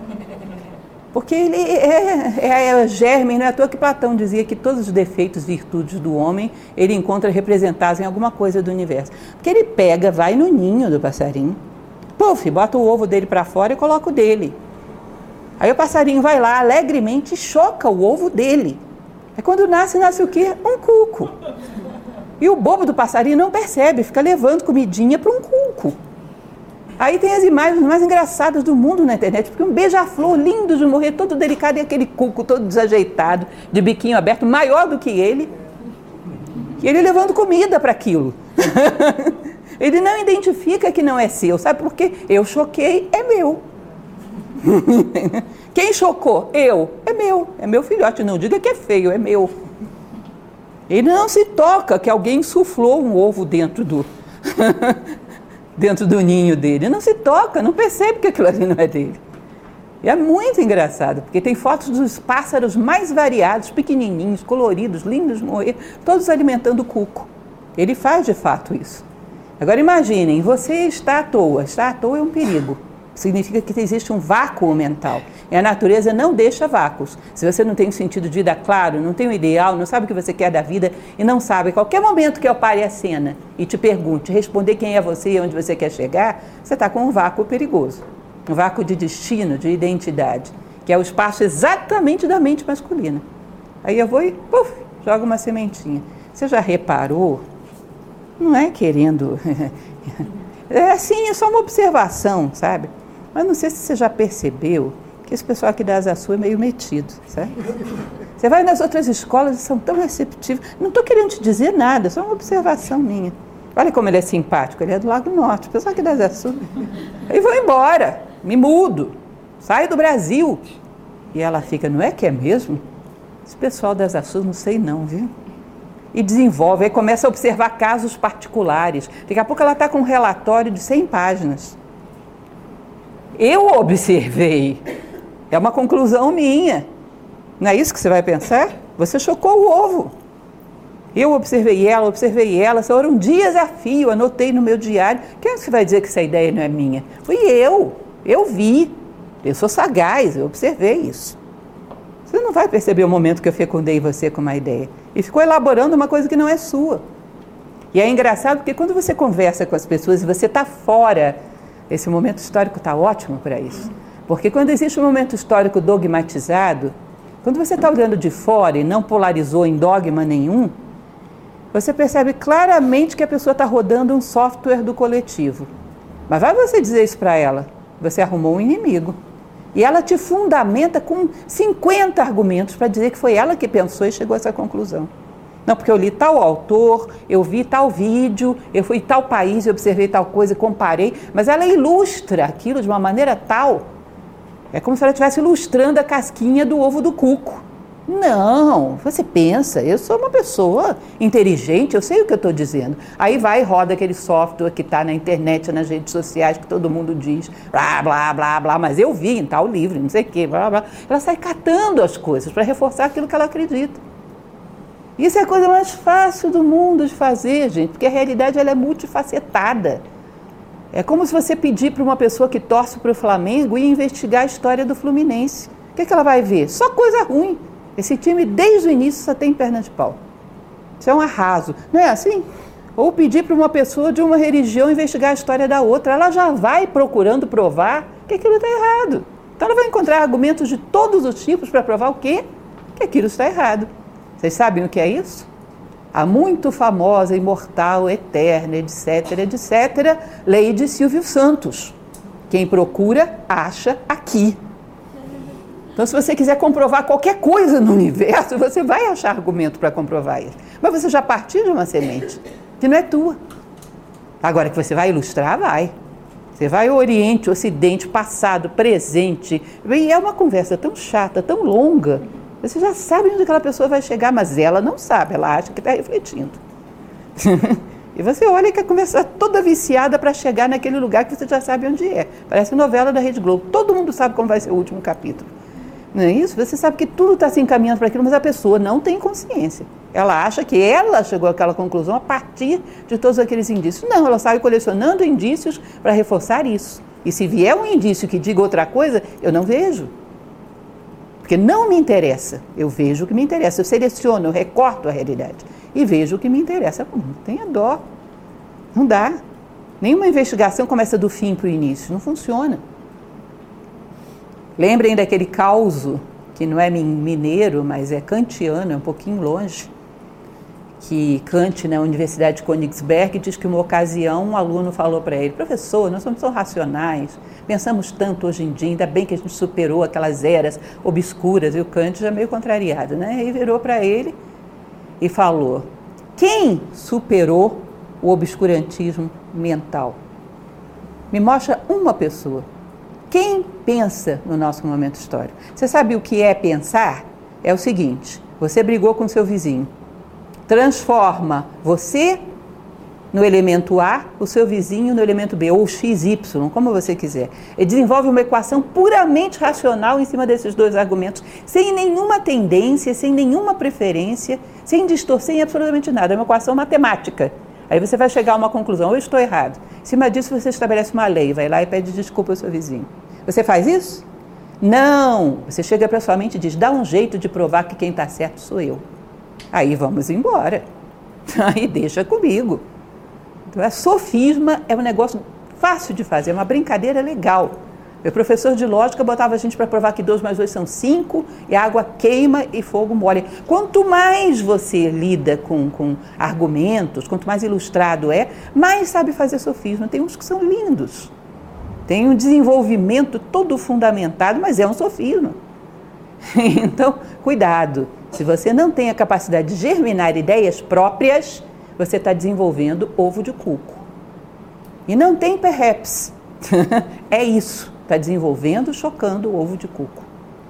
Porque ele é, é, é germe, não é à toa que Platão dizia que todos os defeitos, virtudes do homem, ele encontra representados em alguma coisa do universo. Porque ele pega, vai no ninho do passarinho, puf, bota o ovo dele para fora e coloca o dele. Aí o passarinho vai lá alegremente e choca o ovo dele. Aí quando nasce, nasce o quê? Um cuco. E o bobo do passarinho não percebe, fica levando comidinha para um cuco. Aí tem as imagens mais engraçadas do mundo na internet, porque um beija-flor lindo de morrer, todo delicado, e aquele cuco todo desajeitado, de biquinho aberto, maior do que ele, e ele levando comida para aquilo. Ele não identifica que não é seu, sabe por quê? Eu choquei, é meu. Quem chocou? Eu. É meu, é meu filhote, não diga que é feio, é meu. Ele não se toca que alguém insuflou um ovo dentro do... dentro do ninho dele, não se toca, não percebe que aquilo ali não é dele. E é muito engraçado, porque tem fotos dos pássaros mais variados, pequenininhos, coloridos, lindos de morrer, todos alimentando o cuco. Ele faz de fato isso. Agora imaginem, você está à toa, estar à toa é um perigo. Significa que existe um vácuo mental. E a natureza não deixa vácuos. Se você não tem um sentido de vida claro, não tem um ideal, não sabe o que você quer da vida e não sabe, a qualquer momento que eu pare a cena e te pergunte, responder quem é você e onde você quer chegar, você está com um vácuo perigoso. Um vácuo de destino, de identidade, que é o espaço exatamente da mente masculina. Aí eu vou e, puf, jogo uma sementinha. Você já reparou? Não é querendo... É assim, é só uma observação, sabe? Mas não sei se você já percebeu que esse pessoal aqui da Asa Sul é meio metido, sabe? Você vai nas outras escolas e são tão receptivos. Não estou querendo te dizer nada, é só uma observação minha. Olha como ele é simpático, ele é do Lago Norte, o pessoal aqui da Asa Sul. Aí vou embora, me mudo, saio do Brasil. E ela fica, não é que é mesmo? Esse pessoal da Asa Sul, não sei não, viu? E desenvolve, aí começa a observar casos particulares. Daqui a pouco ela está com um relatório de cem páginas. Eu observei. É uma conclusão minha. Não é isso que você vai pensar? Você chocou o ovo. Eu observei ela, observei ela. Isso era um desafio, anotei no meu diário. Quem é que vai dizer que essa ideia não é minha? Fui eu. Eu vi. Eu sou sagaz, eu observei isso. Você não vai perceber o momento que eu fecundei você com uma ideia. E ficou elaborando uma coisa que não é sua. E é engraçado porque quando você conversa com as pessoas e você está fora, esse momento histórico está ótimo para isso. Porque quando existe um momento histórico dogmatizado, quando você está olhando de fora e não polarizou em dogma nenhum, você percebe claramente que a pessoa está rodando um software do coletivo. Mas vai você dizer isso para ela, você arrumou um inimigo. E ela te fundamenta com cinquenta argumentos para dizer que foi ela que pensou e chegou a essa conclusão. Não, porque eu li tal autor, eu vi tal vídeo, eu fui em tal país, eu observei tal coisa, comparei, mas ela ilustra aquilo de uma maneira tal É como se ela estivesse ilustrando a casquinha do ovo do cuco. Não, você pensa, eu sou uma pessoa inteligente, eu sei o que eu estou dizendo. Aí vai e roda aquele software que está na internet, nas redes sociais, que todo mundo diz, blá, blá, blá, blá, mas eu vi em tal livro, não sei o quê, blá, blá. Ela sai catando as coisas para reforçar aquilo que ela acredita. Isso é a coisa mais fácil do mundo de fazer, gente, porque a realidade ela é multifacetada. É como se você pedir para uma pessoa que torce para o Flamengo ir investigar a história do Fluminense. O que, que ela vai ver? Só coisa ruim. Esse time, desde o início, só tem perna de pau. Isso é um arraso. Não é assim? Ou pedir para uma pessoa de uma religião investigar a história da outra. Ela já vai procurando provar que aquilo está errado. Então ela vai encontrar argumentos de todos os tipos para provar o quê? Que aquilo está errado. Vocês sabem o que é isso? A muito famosa, imortal, eterna, etc, etcétera, lei de Silvio Santos. Quem procura, acha aqui. Então, se você quiser comprovar qualquer coisa no universo, você vai achar argumento para comprovar isso. Mas você já partiu de uma semente, que não é tua. Agora que você vai ilustrar, vai. Você vai ao Oriente, Ocidente, passado, presente. E é uma conversa tão chata, tão longa. Você já sabe onde aquela pessoa vai chegar, mas ela não sabe, ela acha que está refletindo. E você olha que a conversa toda viciada para chegar naquele lugar que você já sabe onde é. Parece novela da Rede Globo. Todo mundo sabe como vai ser o último capítulo. Não é isso? Você sabe que tudo está se encaminhando para aquilo, mas a pessoa não tem consciência. Ela acha que ela chegou àquela conclusão a partir de todos aqueles indícios. Não, ela sai colecionando indícios para reforçar isso. E se vier um indício que diga outra coisa, eu não vejo. Porque não me interessa. Eu vejo o que me interessa. Eu seleciono, eu recorto a realidade. E vejo o que me interessa. Não tenha dó. Não dá. Nenhuma investigação começa do fim para o início. Não funciona. Lembrem daquele causo, que não é mineiro, mas é kantiano, é um pouquinho longe, que Kant, na Universidade de Königsberg, diz que uma ocasião um aluno falou para ele: professor, nós somos tão racionais, pensamos tanto hoje em dia, ainda bem que a gente superou aquelas eras obscuras, e o Kant já meio contrariado, né? E virou para ele e falou: quem superou o obscurantismo mental? Me mostra uma pessoa. Quem pensa no nosso momento histórico? Você sabe o que é pensar? É o seguinte: você brigou com seu vizinho, transforma você no elemento A, o seu vizinho no elemento B, ou X Y, como você quiser. Ele desenvolve uma equação puramente racional em cima desses dois argumentos, sem nenhuma tendência, sem nenhuma preferência, sem distorcer em absolutamente nada. É uma equação matemática. Aí você vai chegar a uma conclusão: eu estou errado. Em cima disso você estabelece uma lei, vai lá e pede desculpa ao seu vizinho. Você faz isso? Não! Você chega para sua mente e diz: dá um jeito de provar que quem está certo sou eu. Aí vamos embora. Aí deixa comigo. Então, a sofisma é um negócio fácil de fazer, é uma brincadeira legal. Meu professor de lógica botava a gente para provar que dois mais dois são cinco, e a água queima e fogo molha. Quanto mais você lida com, com argumentos, quanto mais ilustrado é, mais sabe fazer sofisma. Tem uns que são lindos. Tem um desenvolvimento todo fundamentado, mas é um sofisma. Então, cuidado. Se você não tem a capacidade de germinar ideias próprias, você está desenvolvendo ovo de cuco. E não tem perhaps. É isso. Está desenvolvendo, chocando o ovo de cuco.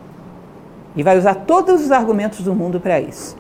E vai usar todos os argumentos do mundo para isso.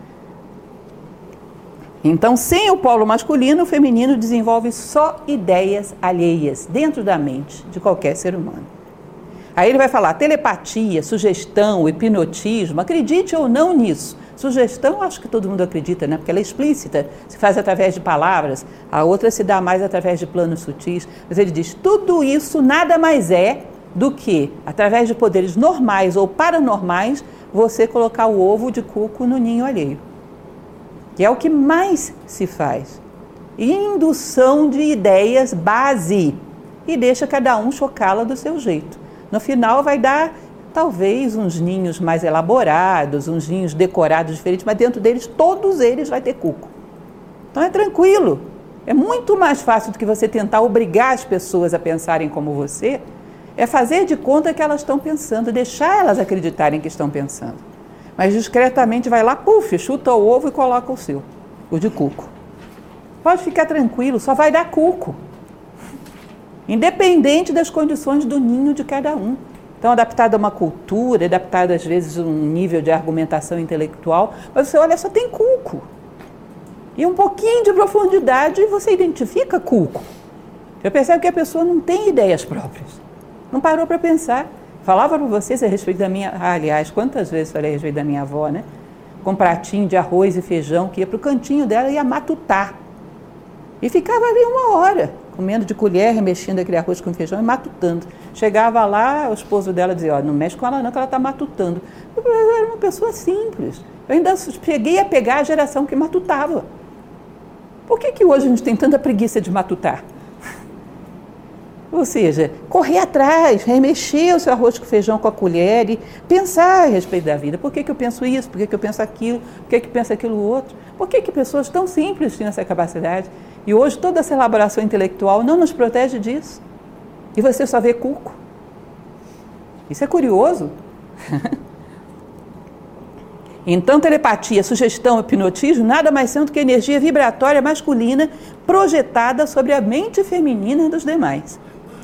Então, sem o polo masculino, o feminino desenvolve só ideias alheias dentro da mente de qualquer ser humano. Aí ele vai falar telepatia, sugestão, hipnotismo, acredite ou não nisso. Sugestão, acho que todo mundo acredita, né? Porque ela é explícita, se faz através de palavras, a outra se dá mais através de planos sutis. Mas ele diz, tudo isso nada mais é do que, através de poderes normais ou paranormais, você colocar o ovo de cuco no ninho alheio. Que é o que mais se faz. Indução de ideias base. E deixa cada um chocá-la do seu jeito. No final vai dar, talvez, uns ninhos mais elaborados, uns ninhos decorados diferentes, mas dentro deles, todos eles vai ter cuco. Então é tranquilo. É muito mais fácil do que você tentar obrigar as pessoas a pensarem como você, é fazer de conta que elas estão pensando, deixar elas acreditarem que estão pensando. Mas discretamente vai lá, puf, chuta o ovo e coloca o seu, o de cuco. Pode ficar tranquilo, só vai dar cuco. Independente das condições do ninho de cada um. Então, adaptado a uma cultura, adaptado às vezes a um nível de argumentação intelectual, mas você olha, só tem cuco. E um pouquinho de profundidade e você identifica cuco. Você percebe que a pessoa não tem ideias próprias. Não parou para pensar. Falava para vocês a respeito da minha... Ah, aliás, quantas vezes falei a respeito da minha avó, né? Com um pratinho de arroz e feijão, que ia para o cantinho dela e ia matutar. E ficava ali uma hora, comendo de colher, remexendo aquele arroz com feijão e matutando. Chegava lá, o esposo dela dizia, ó, não mexe com ela não, que ela está matutando. Eu era uma pessoa simples. Eu ainda cheguei a pegar a geração que matutava. Por que que hoje a gente tem tanta preguiça de matutar? Ou seja, correr atrás, remexer o seu arroz com feijão com a colher e pensar a respeito da vida. Por que que eu penso isso? Por que que eu penso aquilo? Por que que eu penso aquilo outro? Por que que pessoas tão simples têm essa capacidade? E hoje toda essa elaboração intelectual não nos protege disso. E você só vê cuco. Isso é curioso. Então, telepatia, sugestão, hipnotismo, nada mais são do que energia vibratória masculina projetada sobre a mente feminina dos demais.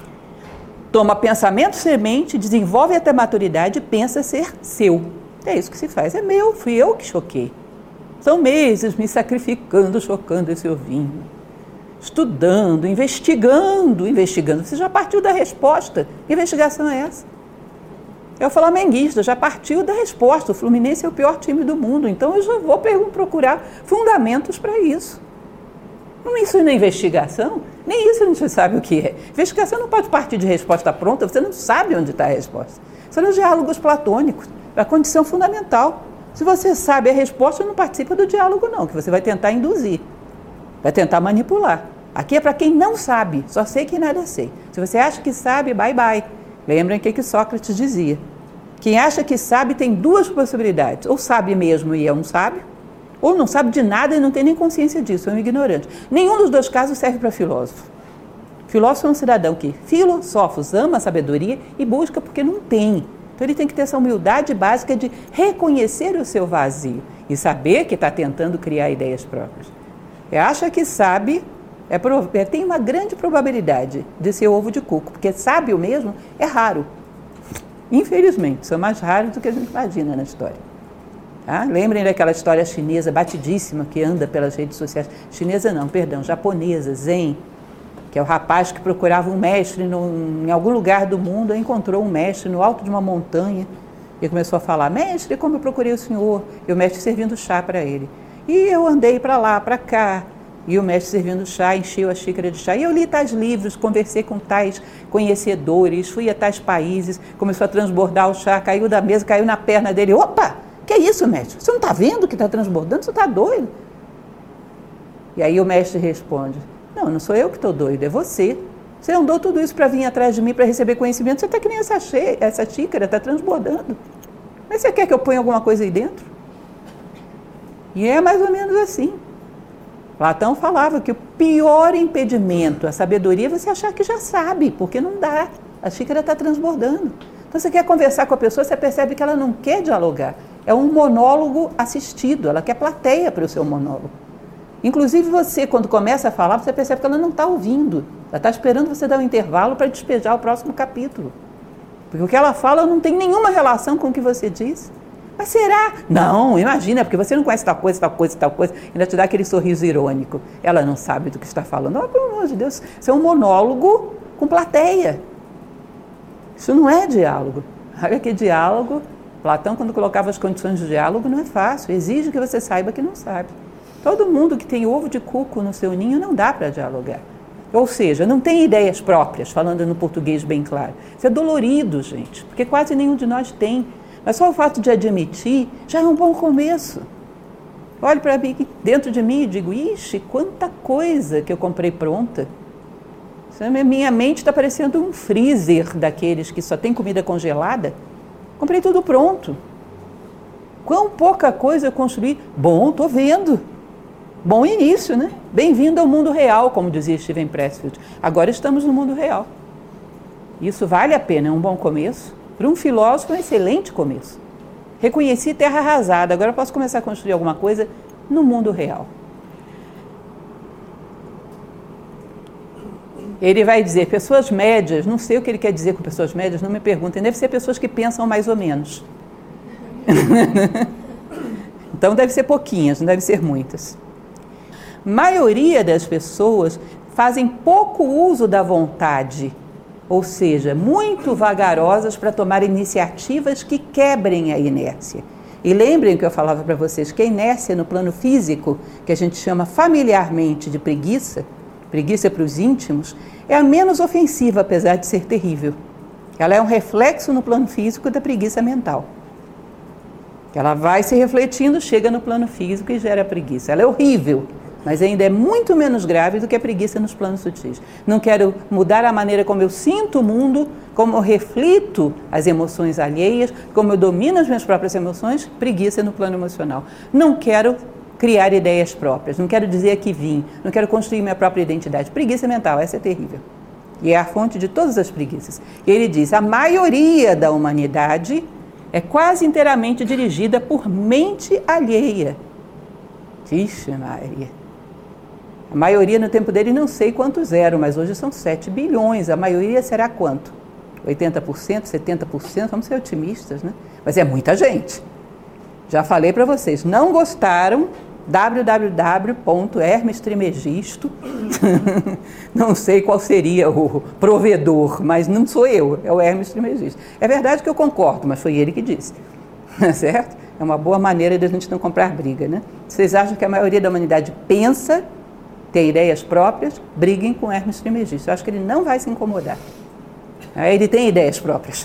Toma pensamento semente, desenvolve até maturidade e pensa ser seu. É isso que se faz, é meu, fui eu que choquei. São meses me sacrificando, chocando esse ovinho. Estudando, investigando, investigando. Você já partiu da resposta. Que investigação é essa? É o flamenguista, já partiu da resposta. O Fluminense é o pior time do mundo, então eu já vou procurar fundamentos para isso. Não, isso não é investigação? Nem isso a gente sabe o que é. Investigação não pode partir de resposta pronta, você não sabe onde está a resposta. São os diálogos platônicos, a condição fundamental. Se você sabe a resposta, não participa do diálogo não, que você vai tentar induzir, vai tentar manipular. Aqui é para quem não sabe, só sei que nada sei. Se você acha que sabe, bye bye. Lembrem o que que Sócrates dizia. Quem acha que sabe tem duas possibilidades. Ou sabe mesmo e é um sábio, ou não sabe de nada e não tem nem consciência disso, é um ignorante. Nenhum dos dois casos serve para filósofo. Filósofo é um cidadão que filosofos ama a sabedoria e busca porque não tem. Então ele tem que ter essa humildade básica de reconhecer o seu vazio e saber que está tentando criar ideias próprias. E acha que sabe, é, é, tem uma grande probabilidade de ser ovo de cuco, porque sábio mesmo é raro. Infelizmente, são mais raros do que a gente imagina na história. Tá? Lembrem daquela história chinesa batidíssima que anda pelas redes sociais. Chinesa não, perdão, japonesa, Zen, que é o rapaz que procurava um mestre no, em algum lugar do mundo, encontrou um mestre no alto de uma montanha e começou a falar, mestre, como eu procurei o senhor? E o mestre servindo chá para ele. E eu andei para lá, para cá, e o mestre servindo chá, encheu a xícara de chá. E eu li tais livros, conversei com tais conhecedores, fui a tais países, começou a transbordar o chá, caiu da mesa, caiu na perna dele. Opa, que é isso, mestre? Você não está vendo que está transbordando? Você está doido? E aí o mestre responde, não, não sou eu que estou doido, é você. Você andou tudo isso para vir atrás de mim, para receber conhecimento, você está que nem essa, che- essa xícara, está transbordando. Mas você quer que eu ponha alguma coisa aí dentro? E é mais ou menos assim. Platão falava que o pior impedimento à sabedoria é você achar que já sabe, porque não dá. A xícara está transbordando. Então você quer conversar com a pessoa, você percebe que ela não quer dialogar. É um monólogo assistido, ela quer plateia para o seu monólogo. Inclusive você, quando começa a falar, você percebe que ela não está ouvindo. Ela está esperando você dar um intervalo para despejar o próximo capítulo. Porque o que ela fala não tem nenhuma relação com o que você diz. Mas será? Não, imagina, porque você não conhece tal coisa, tal coisa, tal coisa, ainda te dá aquele sorriso irônico. Ela não sabe do que está falando. Oh, pelo amor de Deus, isso é um monólogo com plateia. Isso não é diálogo. Olha que diálogo, Platão, quando colocava as condições de diálogo, não é fácil, exige que você saiba que não sabe. Todo mundo que tem ovo de cuco no seu ninho não dá para dialogar. Ou seja, não tem ideias próprias, falando no português bem claro. Isso é dolorido, gente, porque quase nenhum de nós tem. Mas só o fato de admitir já é um bom começo. Olho para mim, dentro de mim e digo, ixi, quanta coisa que eu comprei pronta. Minha mente está parecendo um freezer daqueles que só tem comida congelada. Comprei tudo pronto. Quão pouca coisa eu construí. Bom, estou vendo. Bom início, né? Bem-vindo ao mundo real, como dizia Steven Pressfield. Agora estamos no mundo real. Isso vale a pena, é um bom começo. Para um filósofo, é um excelente começo. Reconheci terra arrasada, agora eu posso começar a construir alguma coisa no mundo real. ele vai dizer pessoas médias, não sei o que ele quer dizer com pessoas médias, não me perguntem, deve ser pessoas que pensam mais ou menos. Então deve ser pouquinhas, não deve ser muitas. A maioria das pessoas fazem pouco uso da vontade, ou seja, muito vagarosas para tomar iniciativas que quebrem a inércia. E lembrem que eu falava para vocês que a inércia no plano físico, que a gente chama familiarmente de preguiça, preguiça para os íntimos, é a menos ofensiva, apesar de ser terrível. Ela é um reflexo no plano físico da preguiça mental. Ela vai se refletindo, chega no plano físico e gera preguiça. Ela é horrível, mas ainda é muito menos grave do que a preguiça nos planos sutis. Não quero mudar a maneira como eu sinto o mundo, como eu reflito as emoções alheias, como eu domino as minhas próprias emoções, preguiça no plano emocional. Não quero criar ideias próprias, não quero dizer a que vim, não quero construir minha própria identidade. Preguiça mental, essa é terrível. E é a fonte de todas as preguiças. E ele diz, a maioria da humanidade é quase inteiramente dirigida por mente alheia. Ixi, Maria. A maioria no tempo dele não sei quantos eram, mas hoje são sete bilhões. A maioria será quanto? oitenta por cento, setenta por cento? Vamos ser otimistas, né? Mas é muita gente. Já falei para vocês, não gostaram? w w w ponto hermes trismegisto. Não sei qual seria o provedor, mas não sou eu, é o Hermes Trismegisto. É verdade que eu concordo, mas foi ele que disse. Certo? É uma boa maneira de a gente não comprar briga, né? Vocês acham que a maioria da humanidade pensa, tem ideias próprias, briguem com Hermes Trismegisto. Eu acho que ele não vai se incomodar. Ele tem ideias próprias.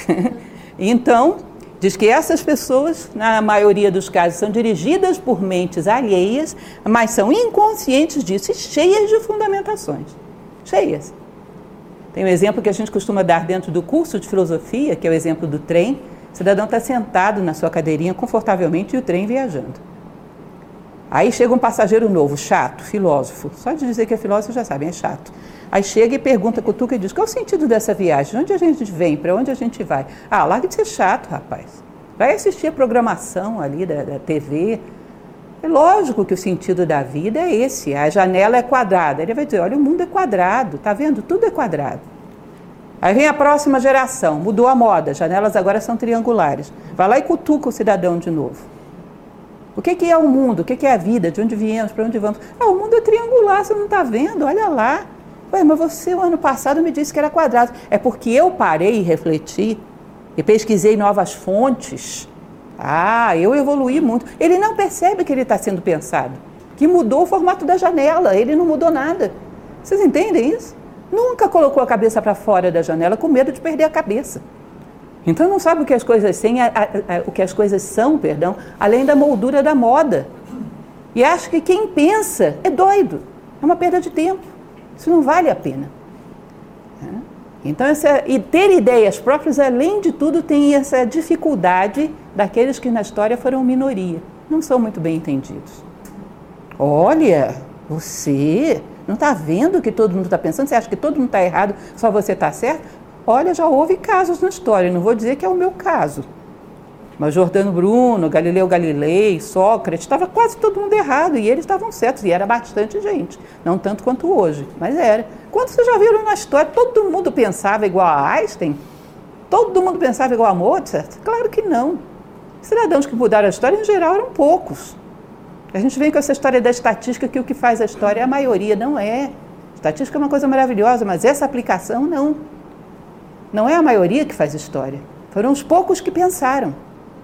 Então, diz que essas pessoas, na maioria dos casos, são dirigidas por mentes alheias, mas são inconscientes disso e cheias de fundamentações. Cheias. Tem um exemplo que a gente costuma dar dentro do curso de filosofia, que é o exemplo do trem. O cidadão está sentado na sua cadeirinha confortavelmente e o trem viajando. Aí chega um passageiro novo, chato, filósofo. Só de dizer que é filósofo já sabem, é chato. Aí chega e pergunta, cutuca e diz, qual é o sentido dessa viagem? De onde a gente vem? Para onde a gente vai? Ah, larga de ser chato, rapaz. Vai assistir a programação ali da, da T V. É lógico que o sentido da vida é esse. A janela é quadrada. Ele vai dizer, olha, o mundo é quadrado, tá vendo? Tudo é quadrado. Aí vem a próxima geração, mudou a moda, as janelas agora são triangulares. Vai lá e cutuca o cidadão de novo. O que, que é o mundo? O que, que é a vida? De onde viemos? Para onde vamos? Ah, o mundo é triangular, você não está vendo? Olha lá. Ué, mas você, o ano passado, me disse que era quadrado. É porque eu parei e refleti e pesquisei novas fontes. Ah, eu evoluí muito. Ele não percebe que ele está sendo pensado, que mudou o formato da janela, ele não mudou nada. Vocês entendem isso? Nunca colocou a cabeça para fora da janela com medo de perder a cabeça. Então não sabe o que as coisas têm, a, a, a, o que as coisas são, perdão, além da moldura da moda. E acha que quem pensa é doido, é uma perda de tempo. Isso não vale a pena. Então, essa, e ter ideias próprias, além de tudo, tem essa dificuldade daqueles que na história foram minoria. Não são muito bem entendidos. Olha, você não está vendo o que todo mundo está pensando? Você acha que todo mundo está errado, só você está certo? Olha, já houve casos na história, não vou dizer que é o meu caso. Mas Giordano Bruno, Galileu Galilei, Sócrates, estava quase todo mundo errado e eles estavam certos, e era bastante gente, não tanto quanto hoje, mas era. Quando vocês já viram na história, todo mundo pensava igual a Einstein? Todo mundo pensava igual a Mozart? Claro que não. Cidadãos que mudaram a história, em geral, eram poucos. A gente vem com essa história da estatística, que o que faz a história é a maioria, não é. Estatística é uma coisa maravilhosa, mas essa aplicação não. Não é a maioria que faz história, foram os poucos que pensaram.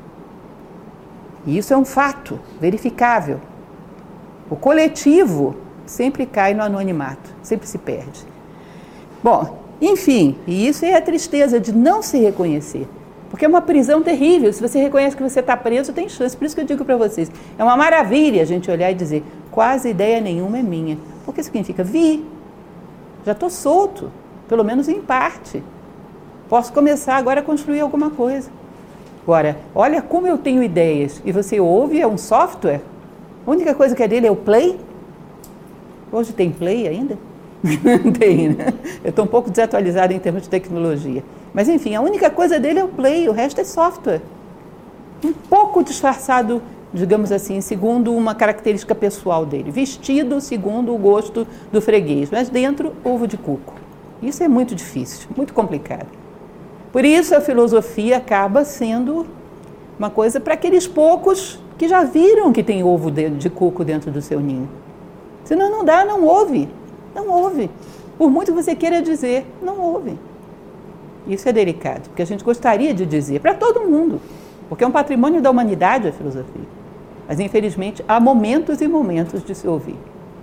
E isso é um fato verificável. O coletivo sempre cai no anonimato, sempre se perde. Bom, enfim, e isso é a tristeza de não se reconhecer. Porque é uma prisão terrível. Se você reconhece que você está preso, tem chance. Por isso que eu digo para vocês, é uma maravilha a gente olhar e dizer, quase ideia nenhuma é minha. Porque significa, vi, já estou solto, pelo menos em parte. Posso começar agora a construir alguma coisa. Agora, olha como eu tenho ideias. E você ouve, é um software. A única coisa que é dele é o Play. Hoje tem Play ainda? Tem, né? Eu estou um pouco desatualizada em termos de tecnologia. Mas, enfim, a única coisa dele é o Play. O resto é software. Um pouco disfarçado, digamos assim, segundo uma característica pessoal dele. Vestido segundo o gosto do freguês. Mas dentro, ovo de coco. Isso é muito difícil, muito complicado. Por isso a filosofia acaba sendo uma coisa para aqueles poucos que já viram que tem ovo de, de coco dentro do seu ninho. Senão não dá, não ouve, não ouve. Por muito que você queira dizer, não ouve. Isso é delicado, porque a gente gostaria de dizer para todo mundo, porque é um patrimônio da humanidade a filosofia. Mas, infelizmente, há momentos e momentos de se ouvir.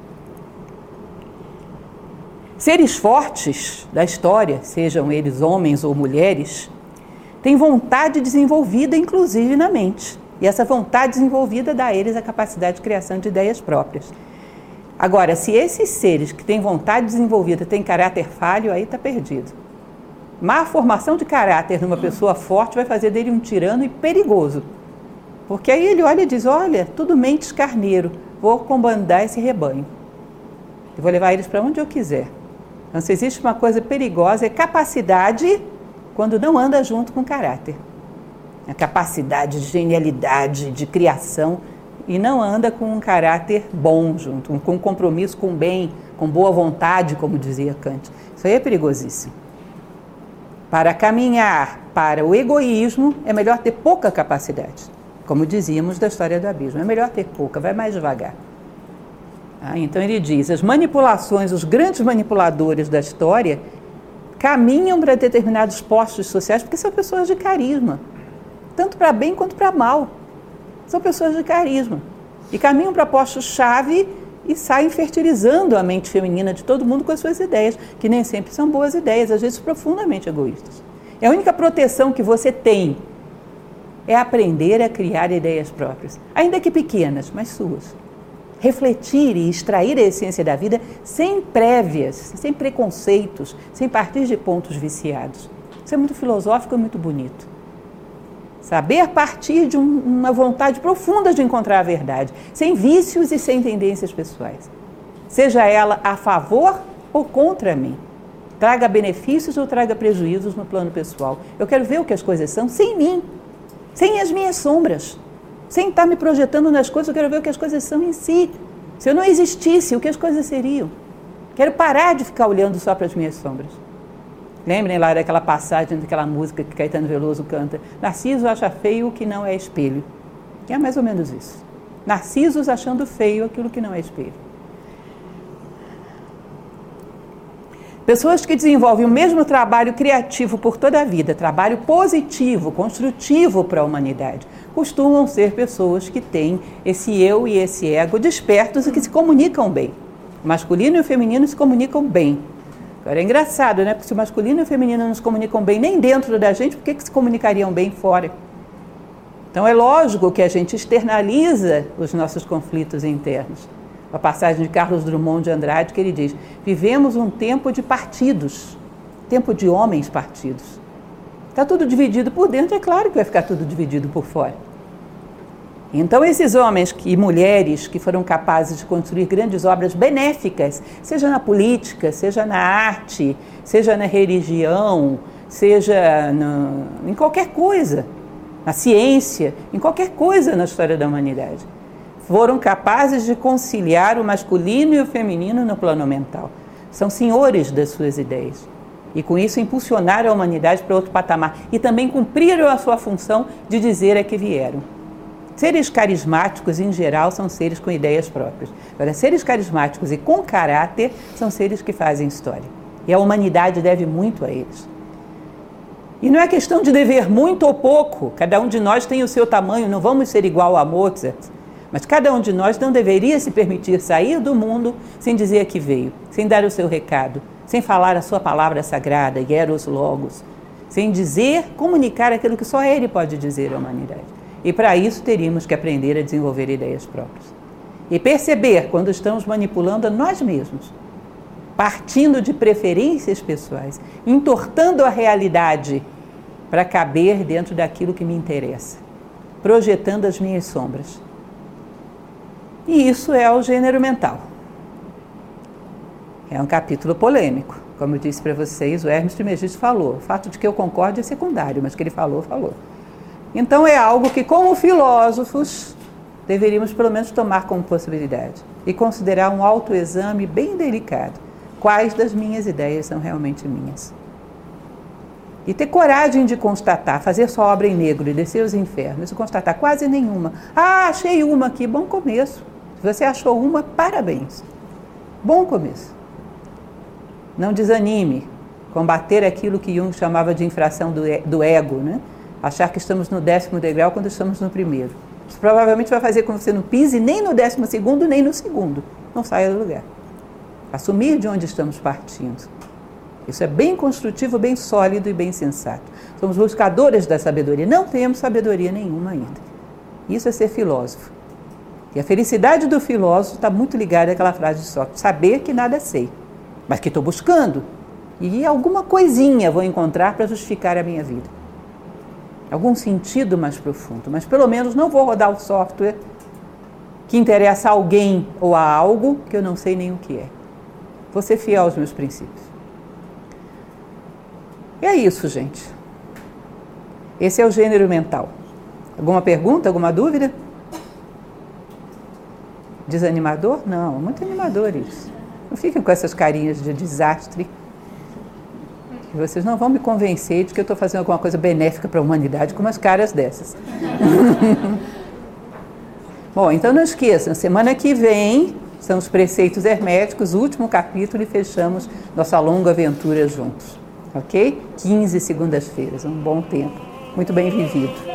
Seres fortes da história, sejam eles homens ou mulheres, têm vontade desenvolvida, inclusive na mente. E essa vontade desenvolvida dá a eles a capacidade de criação de ideias próprias. Agora, se esses seres que têm vontade desenvolvida têm caráter falho, aí está perdido. Má formação de caráter numa pessoa forte vai fazer dele um tirano e perigoso. Porque aí ele olha e diz, olha, tudo mentes carneiro, vou comandar esse rebanho. Eu vou levar eles para onde eu quiser. Então, se existe uma coisa perigosa, é capacidade quando não anda junto com caráter. A capacidade de genialidade, de criação, e não anda com um caráter bom junto, com um compromisso com o bem, com boa vontade, como dizia Kant. Isso aí é perigosíssimo. Para caminhar para o egoísmo, é melhor ter pouca capacidade. Como dizíamos da história do abismo, é melhor ter pouca, vai mais devagar. Ah, então ele diz, as manipulações, os grandes manipuladores da história caminham para determinados postos sociais porque são pessoas de carisma, tanto para bem quanto para mal. São pessoas de carisma e caminham para postos-chave e saem fertilizando a mente feminina de todo mundo com as suas ideias, que nem sempre são boas ideias, às vezes profundamente egoístas. E a única proteção que você tem é aprender a criar ideias próprias, ainda que pequenas, mas suas. Refletir e extrair a essência da vida sem prévias, sem preconceitos, sem partir de pontos viciados. Isso é muito filosófico e muito bonito. Saber partir de um, uma vontade profunda de encontrar a verdade, sem vícios e sem tendências pessoais. Seja ela a favor ou contra mim. Traga benefícios ou traga prejuízos no plano pessoal. Eu quero ver o que as coisas são sem mim, sem as minhas sombras. Sem estar me projetando nas coisas, eu quero ver o que as coisas são em si. Se eu não existisse, o que as coisas seriam? Quero parar de ficar olhando só para as minhas sombras. Lembrem lá daquela passagem, daquela música que Caetano Veloso canta. Narciso acha feio o que não é espelho. É mais ou menos isso. Narcisos achando feio aquilo que não é espelho. Pessoas que desenvolvem o mesmo trabalho criativo por toda a vida, trabalho positivo, construtivo para a humanidade, costumam ser pessoas que têm esse eu e esse ego despertos e que se comunicam bem. O masculino e o feminino se comunicam bem. Agora é engraçado, né? Porque se o masculino e o feminino não se comunicam bem nem dentro da gente, por que que se comunicariam bem fora? Então é lógico que a gente externaliza os nossos conflitos internos. A passagem de Carlos Drummond de Andrade, que ele diz, vivemos um tempo de partidos, tempo de homens partidos. Está tudo dividido por dentro, é claro que vai ficar tudo dividido por fora. Então esses homens e mulheres que foram capazes de construir grandes obras benéficas, seja na política, seja na arte, seja na religião, seja no, em qualquer coisa, na ciência, em qualquer coisa na história da humanidade, foram capazes de conciliar o masculino e o feminino no plano mental. São senhores das suas ideias. E com isso impulsionaram a humanidade para outro patamar. E também cumpriram a sua função de dizer a que vieram. Seres carismáticos, em geral, são seres com ideias próprias. Agora, seres carismáticos e com caráter são seres que fazem história. E a humanidade deve muito a eles. E não é questão de dever muito ou pouco. Cada um de nós tem o seu tamanho, não vamos ser igual a Mozart. Mas cada um de nós não deveria se permitir sair do mundo sem dizer a que veio, sem dar o seu recado, sem falar a sua palavra sagrada, hieros logos, sem dizer, comunicar aquilo que só ele pode dizer à humanidade. E para isso teríamos que aprender a desenvolver ideias próprias. E perceber quando estamos manipulando a nós mesmos, partindo de preferências pessoais, entortando a realidade para caber dentro daquilo que me interessa, projetando as minhas sombras. E isso é o gênero mental. É um capítulo polêmico. Como eu disse para vocês, o Hermes Trismegisto falou. O fato de que eu concordo é secundário, mas que ele falou, falou. Então é algo que, como filósofos, deveríamos pelo menos tomar como possibilidade e considerar um autoexame bem delicado quais das minhas ideias são realmente minhas. E ter coragem de constatar, fazer sua obra em negro e descer os infernos e constatar quase nenhuma. Ah, achei uma aqui, bom começo. Se você achou uma, parabéns. Bom começo. Não desanime. Combater aquilo que Jung chamava de infração do, do ego, né? Achar que estamos no décimo degrau quando estamos no primeiro. Isso provavelmente vai fazer com que você não pise nem no décimo segundo, nem no segundo. Não saia do lugar. Assumir de onde estamos partindo. Isso é bem construtivo, bem sólido e bem sensato. Somos buscadores da sabedoria. Não temos sabedoria nenhuma ainda. Isso é ser filósofo. E a felicidade do filósofo está muito ligada àquela frase de Sócrates: saber que nada sei, mas que estou buscando. E alguma coisinha vou encontrar para justificar a minha vida. Algum sentido mais profundo. Mas pelo menos não vou rodar o software que interessa a alguém ou a algo que eu não sei nem o que é. Vou ser fiel aos meus princípios. E é isso, gente. Esse é o gênero mental. Alguma pergunta, alguma dúvida? Desanimador? Não, muito animador isso. Não fiquem com essas carinhas de desastre. Que vocês não vão me convencer de que eu estou fazendo alguma coisa benéfica para a humanidade com umas caras dessas. Bom, então não esqueçam, semana que vem são os preceitos herméticos, o último capítulo, e fechamos nossa longa aventura juntos. Ok? quinze segundas-feiras, um bom tempo, muito bem vivido.